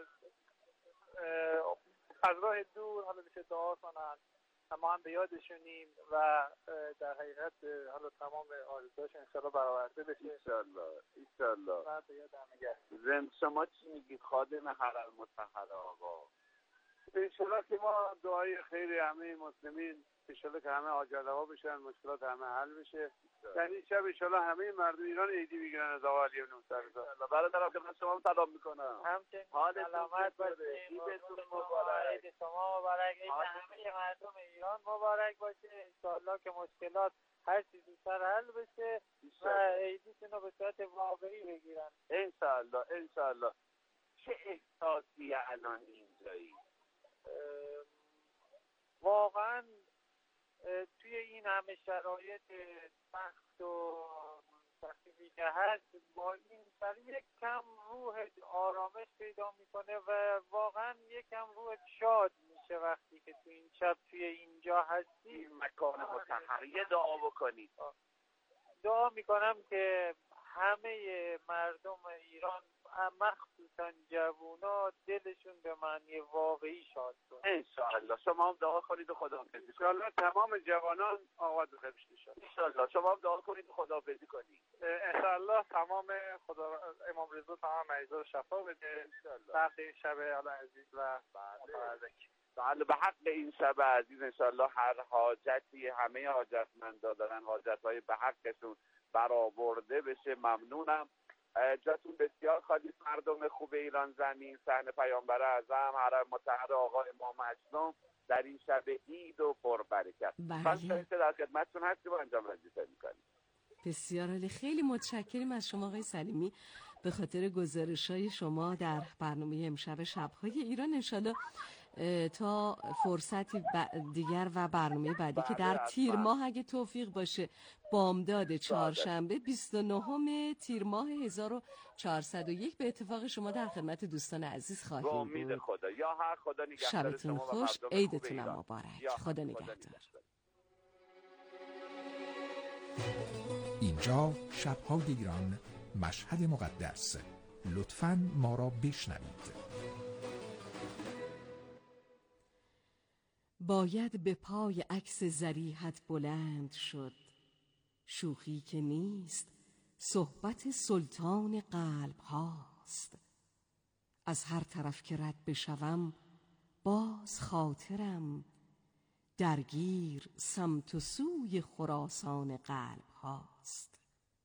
Speaker 2: از راه دور حالا میشه دعا کنن، ما هم به یادشونیم و در حقیقت حالا تمام آرزوهاش انشالله برآورده بشه.
Speaker 1: انشالله انشالله.
Speaker 2: من به یادم میگه.
Speaker 1: زند شما چی میگی خادم حرم مطهر آقا؟
Speaker 2: انشالله که ما دعای خیر همه مسلمین، انشالله که همه آجرها بشن، مشکلات همه حل بشه. در این شب انشالله همه مردم ایران عیدی بگیرن از آقا علی بن موسی رضا.
Speaker 1: برادرم که من شما سلام میکنم.
Speaker 6: همچنین
Speaker 1: حالتون
Speaker 6: سلامت
Speaker 1: چطوره؟
Speaker 6: باشید.
Speaker 1: عیدتون مبارک.
Speaker 6: عید شما مبارک. عید همه مردم ایران مبارک باشه. انشالله که مشکلات هر چیز زودتر حل بشه و عیدیشون رو به صورت واقعی بگیرن.
Speaker 1: انشالله انشالله. چه احساسی الان اینجایی؟
Speaker 6: واقعا توی این همه شرایط سخت و سختی که هست با این سر یک کم روح آرامش پیدا میکنه و واقعا یک کم روح شاد میشه وقتی که تو این شب توی اینجا هستی.
Speaker 1: این مکان مطهر یه دعا بکنید.
Speaker 6: دعا میکنم که همه مردم ایران مخصوصا جوونا دلشون به معنی واقعی شاد کنه.
Speaker 1: انشالله. شما هم دعا کنید و خداحافظی.
Speaker 2: انشالله تمام جوانان آغاز بخیر شد.
Speaker 1: انشالله. شما هم دعا کنید و خداحافظی کنید.
Speaker 2: انشالله تمام خدا امام رضا تمام مریضا رو شفا بده. انشالله. وقت این شب عزیز و مبارک.
Speaker 1: بله به حق این شب عزیز انشالله هر حاجتی همه حاجتمندا دارن حاجت‌های به حقشون برآورده بشه. ممنونم. جاتون بسیار خالی مردم خوب ایران زمین، صحن پیامبر اعظم حرم مطهر آقا امام هشتم در این شب عید و پربرکت.
Speaker 3: بله.
Speaker 1: در خدمتتون هستیم و انجام وظیفه می‌کنیم.
Speaker 3: بسیار عالی. خیلی متشکریم از شما آقای سلیمی به خاطر گزارش‌های شما در برنامه امشب شب‌های ایران. انشالله تا فرصتی دیگر و برنامه بعدی که در تیر ماه اگه توفیق باشه بامداد چهارشنبه بیست و نهم تیر ماه هزار و چهارصد و یک به اتفاق شما در خدمت دوستان عزیز خواهیم بود.
Speaker 1: امید خدا. یا هر خدا نگهدار
Speaker 3: شبتون
Speaker 1: شما
Speaker 3: خوش،
Speaker 1: و مردم
Speaker 3: عیدتون
Speaker 1: خوب
Speaker 3: مبارک. خدا نگهدار.
Speaker 4: اینجا شب‌های ایران مشهد مقدس. لطفاً ما را بشنوید.
Speaker 3: باید به پای عکس ضریحت بلند شد، شوخی که نیست صحبت سلطان قلب هاست. از هر طرف که رد بشوم باز خاطرم درگیر سمت و سوی خراسان قلب هاست.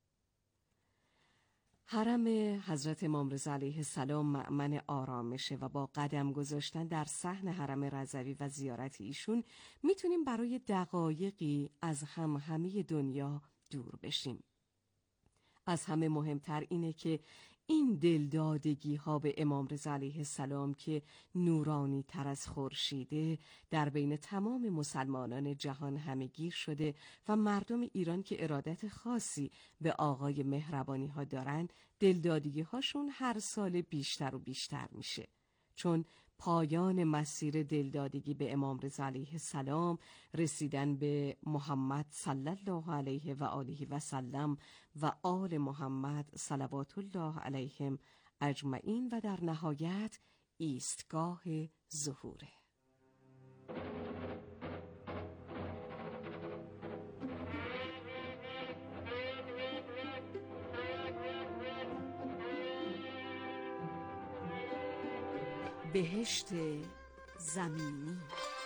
Speaker 3: حرم حضرت امام رضا علیه السلام مأمن آرامشه و با قدم گذاشتن در صحن حرم رضوی و زیارت ایشون میتونیم برای دقایقی از همهمه دنیا دور بشیم. از همه مهمتر اینه که این دلدادگی ها به امام رضا علیه السلام که نورانی تر از خورشیده در بین تمام مسلمانان جهان همه‌گیر شده و مردم ایران که ارادت خاصی به آقای مهربانی ها دارن، دلدادگی هاشون هر سال بیشتر و بیشتر میشه. چون پایان مسیر دلدادگی به امام رضا علیه السلام، رسیدن به محمد صلی الله علیه و آله و سلم و آل محمد صلوات الله علیهم اجمعین و در نهایت ایستگاه ظهوره. بهشت زمینی.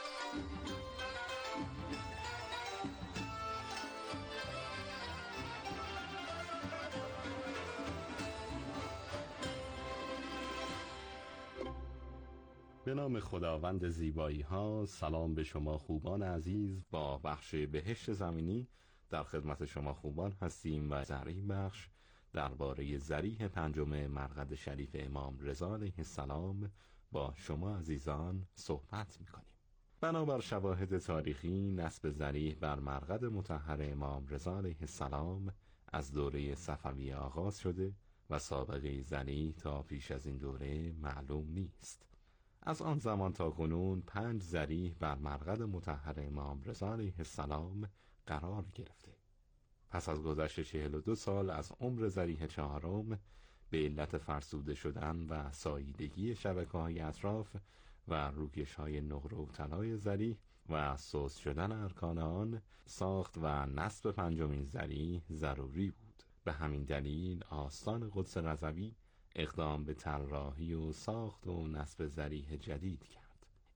Speaker 17: به نام خداوند زیبایی ها. سلام به شما خوبان عزیز. با بخش بهشت زمینی در خدمت شما خوبان هستیم و در این بخش درباره ضریح پنجم مرقد شریف امام رضا علیه السلام با شما عزیزان صحبت می‌کنیم. بنابر شواهد تاریخی، نصب ضریح بر مرقد مطهر امام رضا علیه السلام از دوره صفویه آغاز شده و سابقه ضریح تا پیش از این دوره معلوم نیست. از آن زمان تا کنون پنج ضریح بر مرقد مطهر امام رضا علیه السلام قرار گرفته. پس از گذشت چهل و دو سال از عمر ضریح چهارم به علت فرسوده شدن و ساییدگی شبکه‌های اطراف و روکش‌های نقره و طلای ضریح و سست شدن ارکان آن، ساخت و نصب پنجمین ضریح ضروری بود. به همین دلیل آستان قدس رضوی اقدام به طراحی و ساخت و نصب ضریح جدید کرد.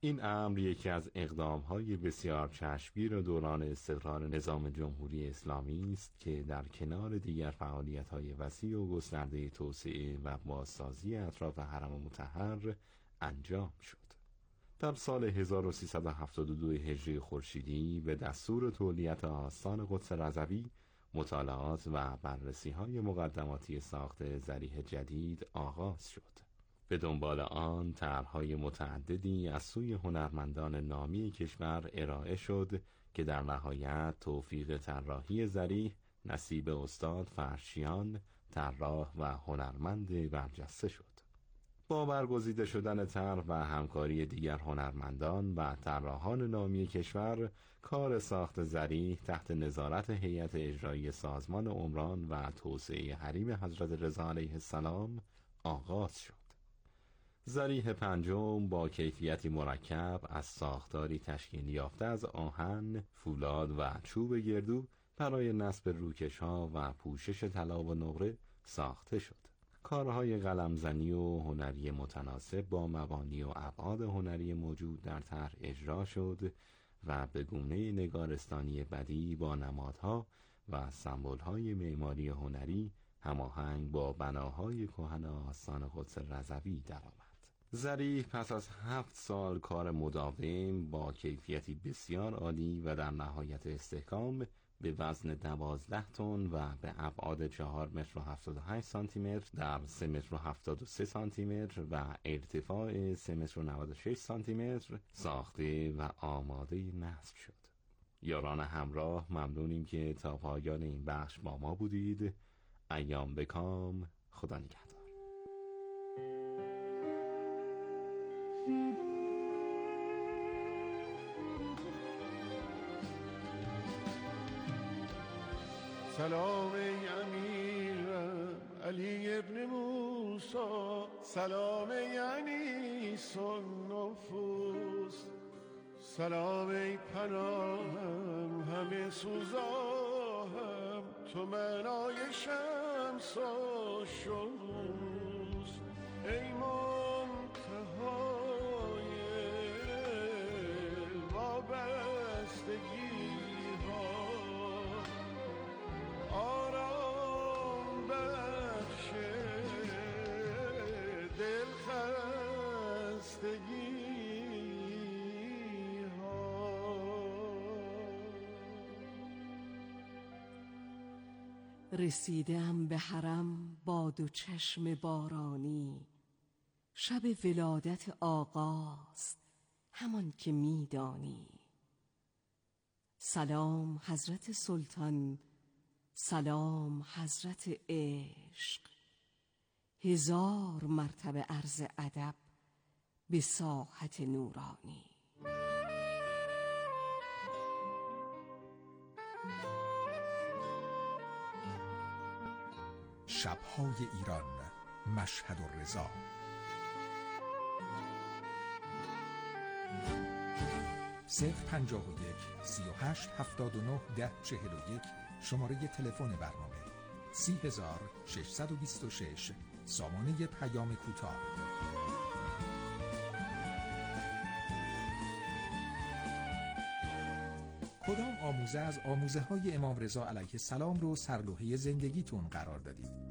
Speaker 17: این امر یکی از اقدام‌های بسیار چشمگیر دوران استقرار نظام جمهوری اسلامی است که در کنار دیگر فعالیت‌های وسیع و گسترده توسعه و بازسازی اطراف حرم مطهر انجام شد. در سال هزار و سیصد و هفتاد و دو هجری خورشیدی به دستور تولیت آستان قدس رضوی مطالعات و بررسی‌های مقدماتی ساخت ضریح جدید آغاز شد. به دنبال آن طرح‌های متعددی از سوی هنرمندان نامی کشور ارائه شد که در نهایت توفیق طراحی ضریح نصیب استاد فرشیان، طراح و هنرمند برجسته شد. با برگزیده شدن طرح و همکاری دیگر هنرمندان و طراحان نامی کشور، کار ساخت ضریح تحت نظارت هیئت اجرایی سازمان عمران و توسعه حریم حضرت رضا علیه السلام آغاز شد. ضریح پنجم با کیفیتی مرکب از ساختاری تشکیل یافته از آهن، فولاد و چوب گردو برای نصب روکش‌ها و پوشش طلا و نقره ساخته شد. کارهای قلمزنی و هنری متناسب با مبانی و ابعاد هنری موجود در طرح اجرا شد و به گونه نگارستانی بدیع با نمادها و سمبول‌های معماری هنری هماهنگ با بناهای کهن آستان قدس رضوی درآمد. ضریح پس از هفت سال کار مداوم با کیفیتی بسیار عالی و در نهایت استحکام به وزن دوازده تن و به ابعاد چهار متر و هفتاد و هشت سانتی متر در سه متر و هفتاد و سه سانتی متر و ارتفاع سه متر و نود و شش سانتی متر ساخته و آماده نصب شد. یاران همراه ممنونیم که تا پایان این بخش با ما بودید. ایام بکام. خدا نگهدار.
Speaker 11: سلام ای امیرم علی ابن موسی، سلام ای انیس النفوس، سلام ای پناهم همه سوزاهم، تو منای شمس و شموس، ای منتهای وابستگی آرام بخش دلخستگی ها.
Speaker 3: رسیدم به حرم با دو چشم بارانی، شب ولادت آقاست همان که میدانی. سلام حضرت سلطان، سلام حضرت عشق، هزار مرتبه عرض ادب به ساحت نورانی.
Speaker 4: شب‌های ایران، مشهد الرضا. صفر پنجاه و یک سی و هشت هفتاد و نه ده چهل و یک شماره تلفن برنامه سی هزار ششصد و بیست و شش، سامانه پیام کوتاه. کدام آموزه از آموزه های امام رضا علیه السلام رو سرلوحه زندگیتون قرار دادید؟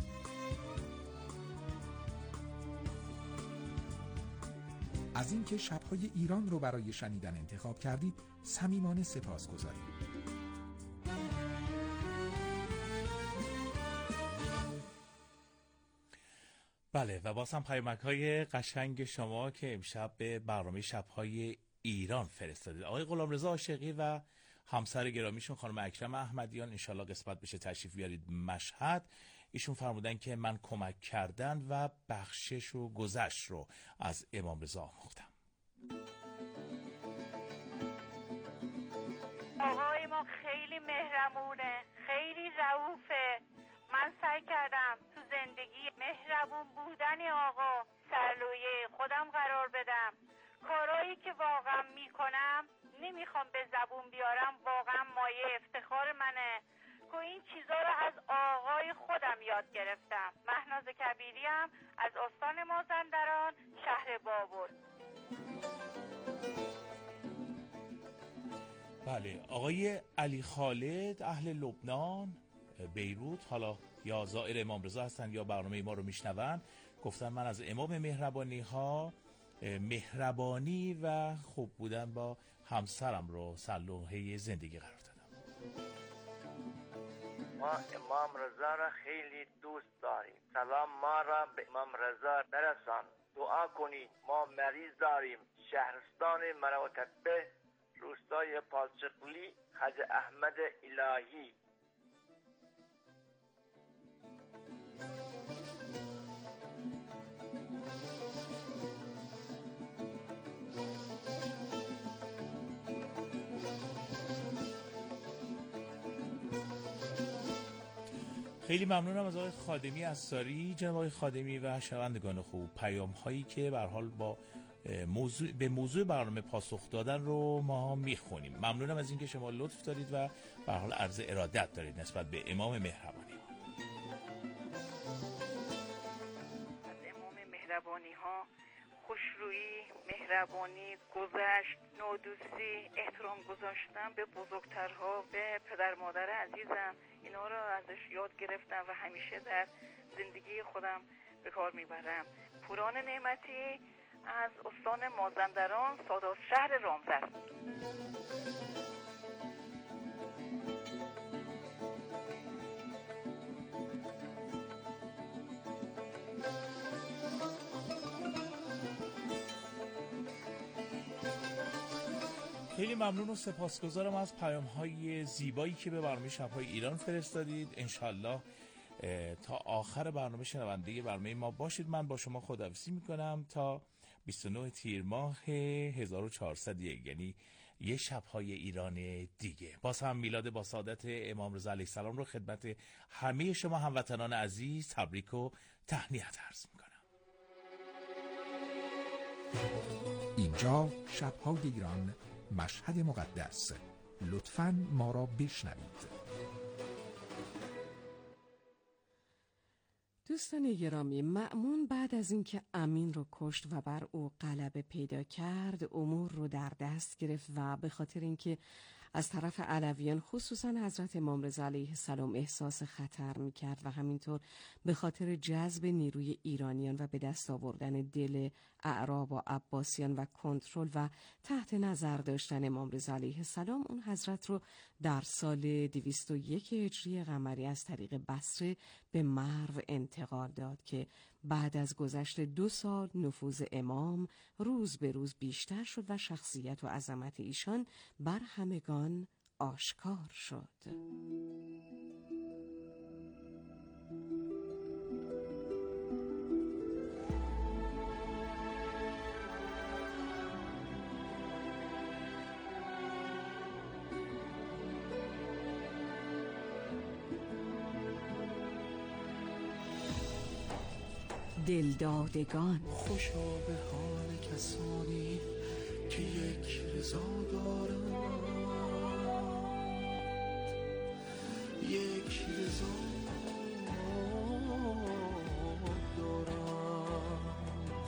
Speaker 4: از اینکه شب‌های ایران رو برای شنیدن انتخاب کردید صمیمانه سپاسگزاریم.
Speaker 5: بله و باز هم پیامک های قشنگ شما که امشب به برنامه شب‌های ایران فرستادید. آقای غلامرضا عاشقی و همسر گرامیشون خانم اکرم احمدیان انشالله قسمت بشه تشریف بیارید مشهد. ایشون فرمودن که من کمک کردن و بخشش و گذشت رو از امام رضا آموختم.
Speaker 9: آقای ما خیلی مهربونه، خیلی رئوفه. من سعی کردم تو زندگی مهربون بودن آقا سرلویه خودم قرار بدم. کارهایی که واقعا میکنم نمیخوام به زبون بیارم، واقعا مایه افتخار منه که این چیزا رو از آقای خودم یاد گرفتم. مهناز کبیریم از استان مازندران، شهر بابل.
Speaker 5: بله، آقای علی خالد اهل لبنان بیروت، حالا یا زائر امام رضا هستن یا برنامه ما رو میشنون، گفتن من از امام مهربانی ها مهربانی و خوب بودن با همسرم رو سلوحه زندگی قرار دادم.
Speaker 8: ما امام رضا را خیلی دوست داریم. سلام ما را به امام رضا برسان. دعا کنید. ما مریض داریم. شهرستان مروتبه، روستای پالچقلی، خواجه احمد الهی.
Speaker 5: خیلی ممنونم از آقای خادمی انصاری. جناب آقای خادمی و شنوندگان خوب، پیام هایی که به هر حال با موضوع به موضوع برنامه پاسخ دادن رو ما میخونیم. ممنونم از اینکه شما لطف دارید و به هر حال عرض ارادت دارید نسبت به امام مهربانی.
Speaker 9: از امام مهربانی ها خوشرویی، مهربانی، گذشت، نودوستی، احترام گذاشتن به بزرگترها، به پدر مادر عزیزم، اینا رو ازش یاد گرفتم و همیشه در زندگی خودم به کار میبرم. پوران نعمتی از استان مازندران، سادات شهر رامزر.
Speaker 5: خیلی ممنون و سپاسگزارم از پیام‌های زیبایی که به برنامه شب‌های ایران فرستادید. انشالله تا آخر برنامه شنونده برنامه ما باشید. من با شما خداحافظی میکنم تا بیست و نه تیر ماه هزار و چهارصد و یک، یعنی یه شب‌های ایران دیگه. باز هم میلاد با سعادت امام رضا علیه السلام رو خدمت همه شما هموطنان عزیز تبریک و تهنیت عرض میکنم.
Speaker 4: اینجا شب‌های ایران، مشهد مقدس. لطفاً ما را بشنوید.
Speaker 3: دوستان گرامی، مأمون بعد از اینکه امین رو کشت و بر او غلبه پیدا کرد، امور رو در دست گرفت و به خاطر اینکه از طرف علویان خصوصا حضرت امام رضا علیه السلام احساس خطر میکرد و همینطور به خاطر جذب نیروی ایرانیان و به دست آوردن دل اعراب و عباسیان و کنترل و تحت نظر داشتن امام رضا علیه السلام، اون حضرت رو در سال دویست و یک هجری قمری از طریق بصره به مرو انتقال داد که بعد از گذشت دو سال نفوذ امام روز به روز بیشتر شد و شخصیت و عظمت ایشان بر همگان آشکار شد. دلدادگان.
Speaker 11: خوشا به حال کسانی که یک رضا دارند، یک رضا دارند.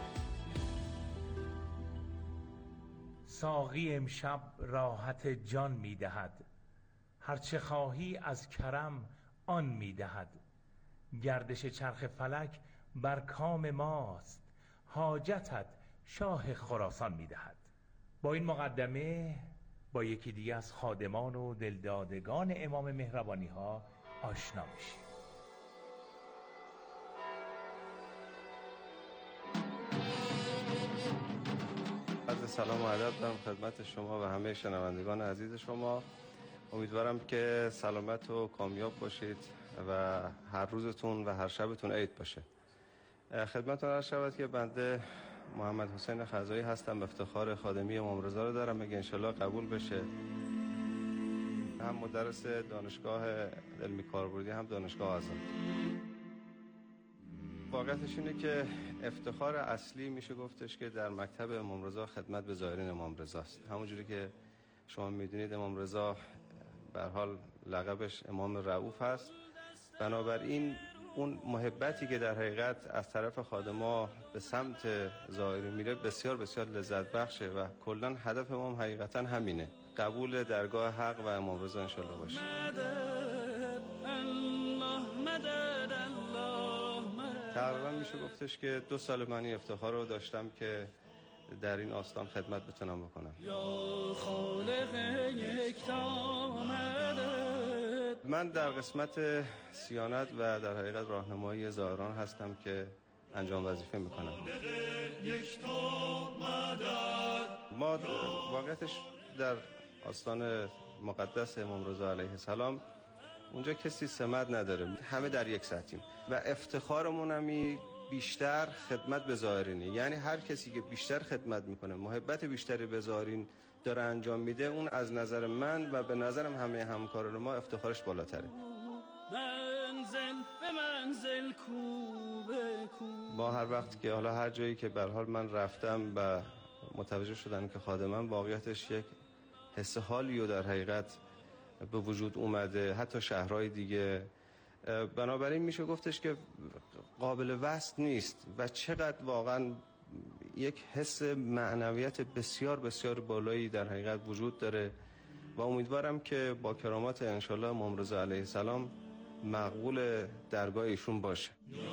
Speaker 5: ساقی امشب راحت جان میدهد، هرچه خواهی از کرم آن میدهد. گردش چرخ فلک بر کام ماست، حاجتت شاه خراسان میدهد. با این مقدمه با یکی دیگه از خادمان و دلدادگان امام مهربانی ها آشنا میشیم.
Speaker 18: عرض سلام و ادب دارم خدمت شما و همه شنوندگان عزیز شما. امیدوارم که سلامت و کامیاب باشید و هر روزتون و هر شبتون عید باشه. خدمتتون عرض شود که بنده محمد حسین خزایی هستم، افتخار خادمی امام رضا رو دارم، اگه انشالله قبول بشه. هم مدرس دانشگاه علمی کاربردی، هم دانشگاه آزاد. واقعیتش اینه که افتخار اصلی میشه گفتش که در مکتب امام رضا خدمت به زائرین امام رضا است. همونجوری که شما میدونید امام رضا به هر حال لقبش امام رؤوف هست، بنابراین اون محبتی که در حقیقت از طرف خادما به سمت زائرین میره بسیار بسیار لذت بخشه و کلا هدف امام حقیقتا همینه. قبول درگاه حق و امام رضا انشالله باشه. تقریبا میشه گفتش که دو سال من این افتخار رو داشتم که در این آستان خدمت بتونم بکنم. من در قسمت صیانت و در حقیقت راهنمایی زائران هستم که انجام وظیفه میکنم. ما واقعیتش در آستان مقدس امام رضا علیه السلام اونجا کسی سمت نداره، همه در یک سطحیم و افتخارمون همی بیشتر خدمت به زائرینه. یعنی هر کسی که بیشتر خدمت میکنه، محبت بیشتری به زائرین داره انجام میده، اون از نظر من و به نظرم همه همکاران ما افتخارش بالاتره. منزل به منزل کوبه کوبه. با هر وقت که حالا هر جایی که به هر حال من رفتم و متوجه شدم که خادمم واقعیتش یک حس حالی و در حقیقت به وجود اومده، حتی شهرهای دیگه، بنابراین میشه گفتش که قابل وصف نیست و چقدر واقعا یک حس معنویت بسیار بسیار بالایی در حقیقت وجود داره و امیدوارم که با کرامات انشالله امام رضا علیه السلام مقبول درگاه ایشون باشه.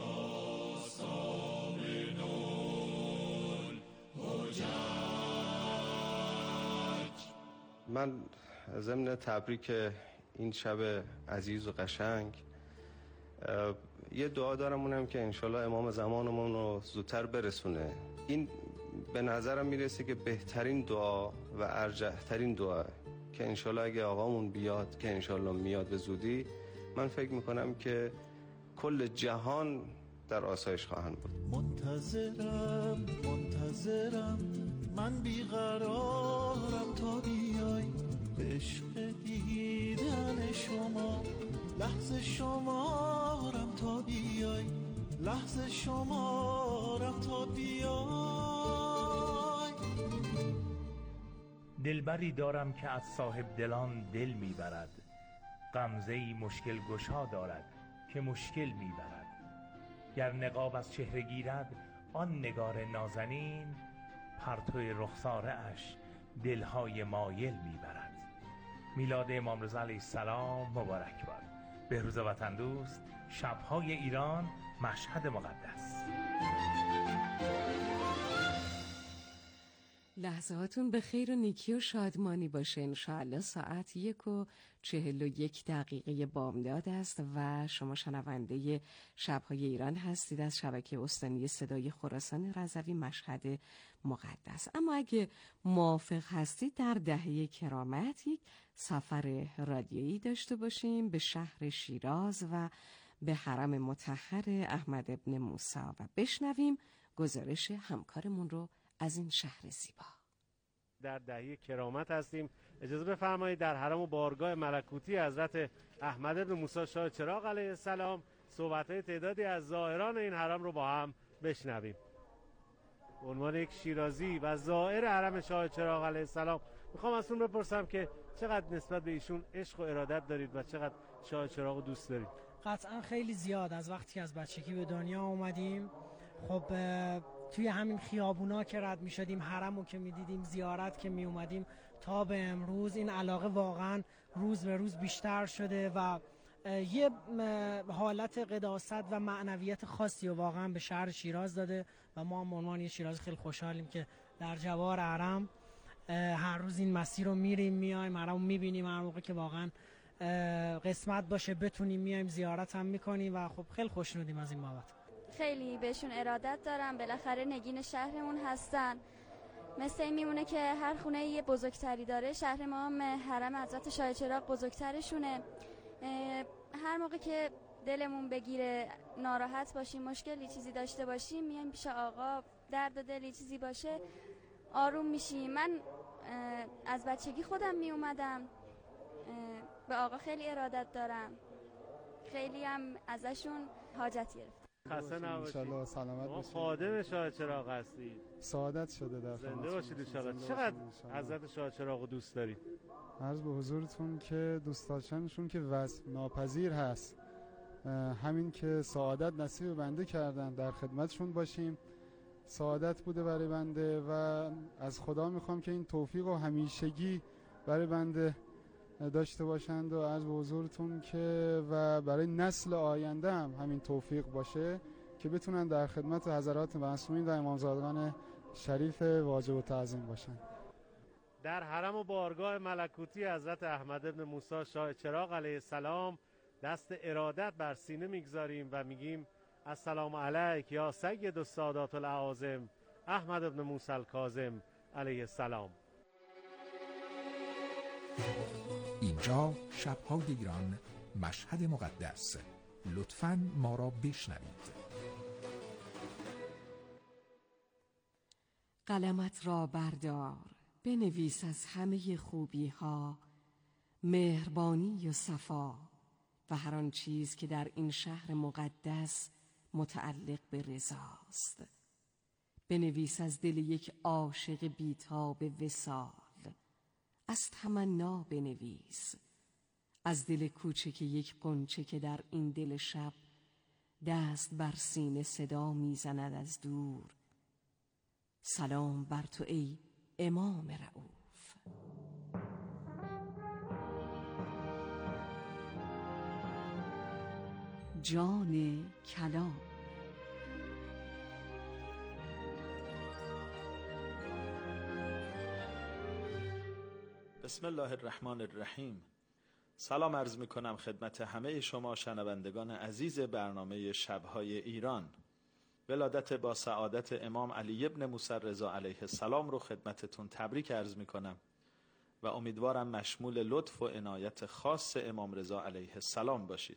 Speaker 18: من ضمن تبریک این شب عزیز و قشنگ یه دعا دارم، اونم که انشالله امام زمانمون رو زودتر برسونه. این به نظرم میرسه که بهترین دعا و ارجحترین دعا که انشالله اگه آقامون بیاد، که انشالله میاد به زودی، من فکر میکنم که کل جهان در آسایش خواهند بود.
Speaker 11: منتظرم منتظرم من بیقرارم تا بیای، به عشق دیدن شما لحظه شمارم تا بیای، لحظه شمارم تا بیای.
Speaker 5: دلبری دارم که از صاحب دلان دل میبرد، غمزه‌ای مشکل گشا دارد که مشکل میبرد. گر نقاب از چهره گیرد آن نگار نازنین، پرتوی رخساره اش دلهای مایل میبرد. میلاد امام رضا علیه السلام مبارک باد. بهروز وطن دوست، شب‌های ایران، مشهد مقدس.
Speaker 3: لحظاتون به خیر و نیکی و شادمانی باشه. انشاءالله ساعت یک و چهل و یک دقیقه بامداد است و شما شنونده شب‌های ایران هستید از شبکه استانی صدای خراسان رضوی مشهد مقدس. اما اگه موافق هستید در دهه کرامت یک سفر رادیویی داشته باشیم به شهر شیراز و به حرم مطهر احمد ابن موسی و بشنویم گزارش همکارمون رو از این شهر زیبا.
Speaker 19: در دهه کرامت هستیم. اجازه بفرمایید در حرم و بارگاه ملکوتی حضرت احمد ابن موسی شاه چراغ علیه السلام صحبت‌های تعدادی از زائران این حرم رو با هم بشنویم. به عنوان یک شیرازی و زائر حرم شاه چراغ علیه السلام میخوام ازتون بپرسم که چقدر نسبت به ایشون عشق و ارادت دارید و چقدر شاه چراغ رو دوست دارید؟
Speaker 20: قطعا خیلی زیاد. از وقتی که از بچگی به دنیا اومدیم، خب توی همین خیابونا که رد می شدیم، حرمو که می دیدیم، زیارت که می اومدیم، تا به امروز این علاقه واقعا روز به روز بیشتر شده و یه حالت قداست و معنویت خاصی و واقعا به شهر شیراز داده و ما هم عنوان یه شیراز خیلی خوشحالیم که در جوار حرم هر روز این مسیر رو میریم میایم، حرمو میبینیم، هر موقع که واقعا قسمت باشه بتونیم میایم زیارت هم میکنیم و خب خیلی خوشنودیم از این بابت.
Speaker 21: خیلی بهشون ارادت دارم، بالاخره نگین شهرمون هستن. مثل این میمونه که هر خونه یه بزرگتری داره، شهر ما هم حرم حضرت شاه چراغ بزرگترشونه. هر موقع که دلمون بگیره، ناراحت باشیم، مشکلی چیزی داشته باشیم، میایم پیش آقا، درد و دلی چیزی باشه آروم میشیم. من از بچگی خودم می اومدم، به آقا خیلی ارادت دارم، خیلی هم ازشون حاجت گرفتم.
Speaker 19: خسته نباشید.
Speaker 22: انشالله سلامت باشید.
Speaker 19: خادم شاه چراغ هستید.
Speaker 22: سعادت شده در
Speaker 19: زنده باشید انشالله. چقدر حضرت شاه چراغ دوست دارید؟
Speaker 22: عرض به حضورتون که دوست داشتنشون که وصف ناپذیر هست. همین که سعادت نصیب بنده کردن در خدمتشون باشیم سعادت بوده برای بنده و از خدا میخوام که این توفیق و همیشگی برای بنده داشته باشند و عرض به حضورتون که و برای نسل آینده هم همین توفیق باشه که بتونن در خدمت حضرات معصومین و امامزادگان شریف واجب و تعظیم باشن.
Speaker 19: در حرم و بارگاه ملکوتی حضرت احمد بن موسی شاه چراغ علیه السلام دست ارادت بر سینه میگذاریم و میگیم السلام علیک یا سید السادات الاعاظم احمد بن موسی الکاظم علیه السلام.
Speaker 4: اینجا شب‌های ایران، مشهد مقدس. لطفاً ما را بشنوید.
Speaker 3: قلمت را بردار، بنویس از همه خوبی ها مهربانی و صفا و هر آن چیز که در این شهر مقدس متعلق به رضاست. بنویس از دل یک عاشق بی‌تاب وصال، از تمنا بنویس از دل کوچک یک غنچه که در این دل شب دست بر سینه صدا میزند از دور. سلام بر تو ای امام رؤوف. جان کلام.
Speaker 10: بسم الله الرحمن الرحیم. سلام عرض می کنم خدمت همه شما شنوندگان عزیز برنامه شب‌های ایران. ولادت با سعادت امام علی ابن موسی رضا علیه السلام رو خدمتتون تبریک عرض می کنم و امیدوارم مشمول لطف و عنایت خاص امام رضا علیه السلام باشید.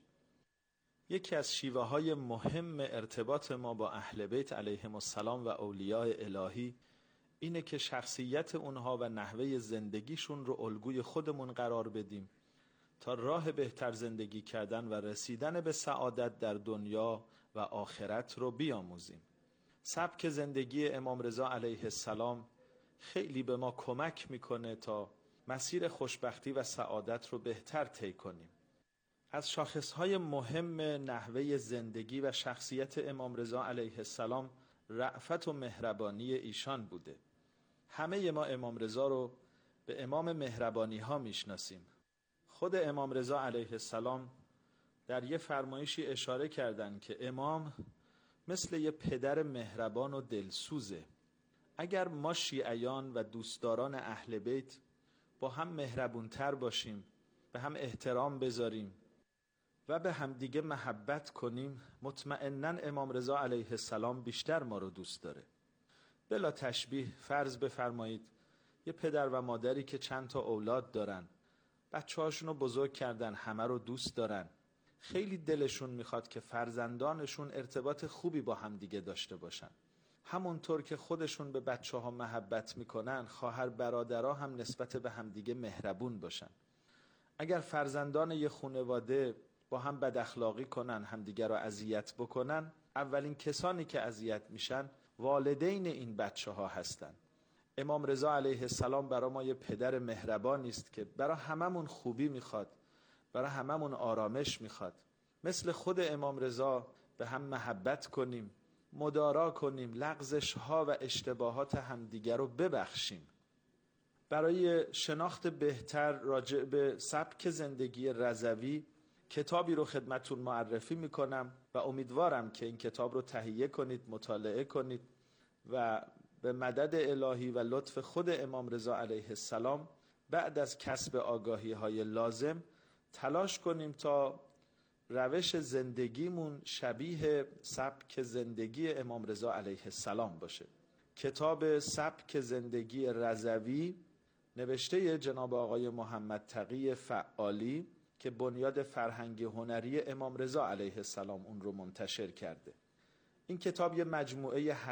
Speaker 10: یکی از شیوه های مهم ارتباط ما با اهل بیت علیهم السلام و اولیاء الهی اینه که شخصیت اونها و نحوه زندگیشون رو الگوی خودمون قرار بدیم تا راه بهتر زندگی کردن و رسیدن به سعادت در دنیا و آخرت رو بیاموزیم. سبک زندگی امام رضا علیه السلام خیلی به ما کمک میکنه تا مسیر خوشبختی و سعادت رو بهتر طی کنیم. از شاخصهای مهم نحوه زندگی و شخصیت امام رضا علیه السلام رأفت و مهربانی ایشان بوده. همه ما امام رضا رو به امام مهربانی ها میشناسیم. خود امام رضا علیه السلام در یه فرمایشی اشاره کردن که امام مثل یه پدر مهربان و دلسوزه. اگر ما شیعیان و دوستداران اهل بیت با هم مهربونتر باشیم، به هم احترام بذاریم و به هم دیگه محبت کنیم، مطمئناً امام رضا علیه السلام بیشتر ما رو دوست داره. بلا تشبیه فرض بفرمایید یه پدر و مادری که چند تا اولاد دارن، بچه هاشون رو بزرگ کردن، همه رو دوست دارن، خیلی دلشون میخواد که فرزندانشون ارتباط خوبی با هم دیگه داشته باشن. همونطور که خودشون به بچه ها محبت میکنن، خواهر برادرها هم نسبت به هم دیگه مهربون باشن. اگر فرزندان یه خانواده با هم بد اخلاقی کنن، همدیگه رو اذیت بکنن، اولین کسانی که اذیت میشن والدین این بچه ها هستن. امام رضا علیه السلام برای ما یه پدر مهربانی است که برای هممون خوبی میخواد، برای هممون آرامش میخواد. مثل خود امام رضا به هم محبت کنیم، مدارا کنیم، لغزش ها و اشتباهات همدیگر رو ببخشیم. برای شناخت بهتر راجع به سبک زندگی رضوی کتابی رو خدمتتون معرفی میکنم و امیدوارم که این کتاب رو تهیه کنید، مطالعه کنید و به مدد الهی و لطف خود امام رضا علیه السلام بعد از کسب آگاهی های لازم تلاش کنیم تا روش زندگیمون شبیه سبک زندگی امام رضا علیه السلام باشه. کتاب سبک زندگی رضوی نوشته جناب آقای محمد تقی فعالی که بنیاد فرهنگ هنری امام رضا علیه السلام اون رو منتشر کرده. این کتاب یه مجموعه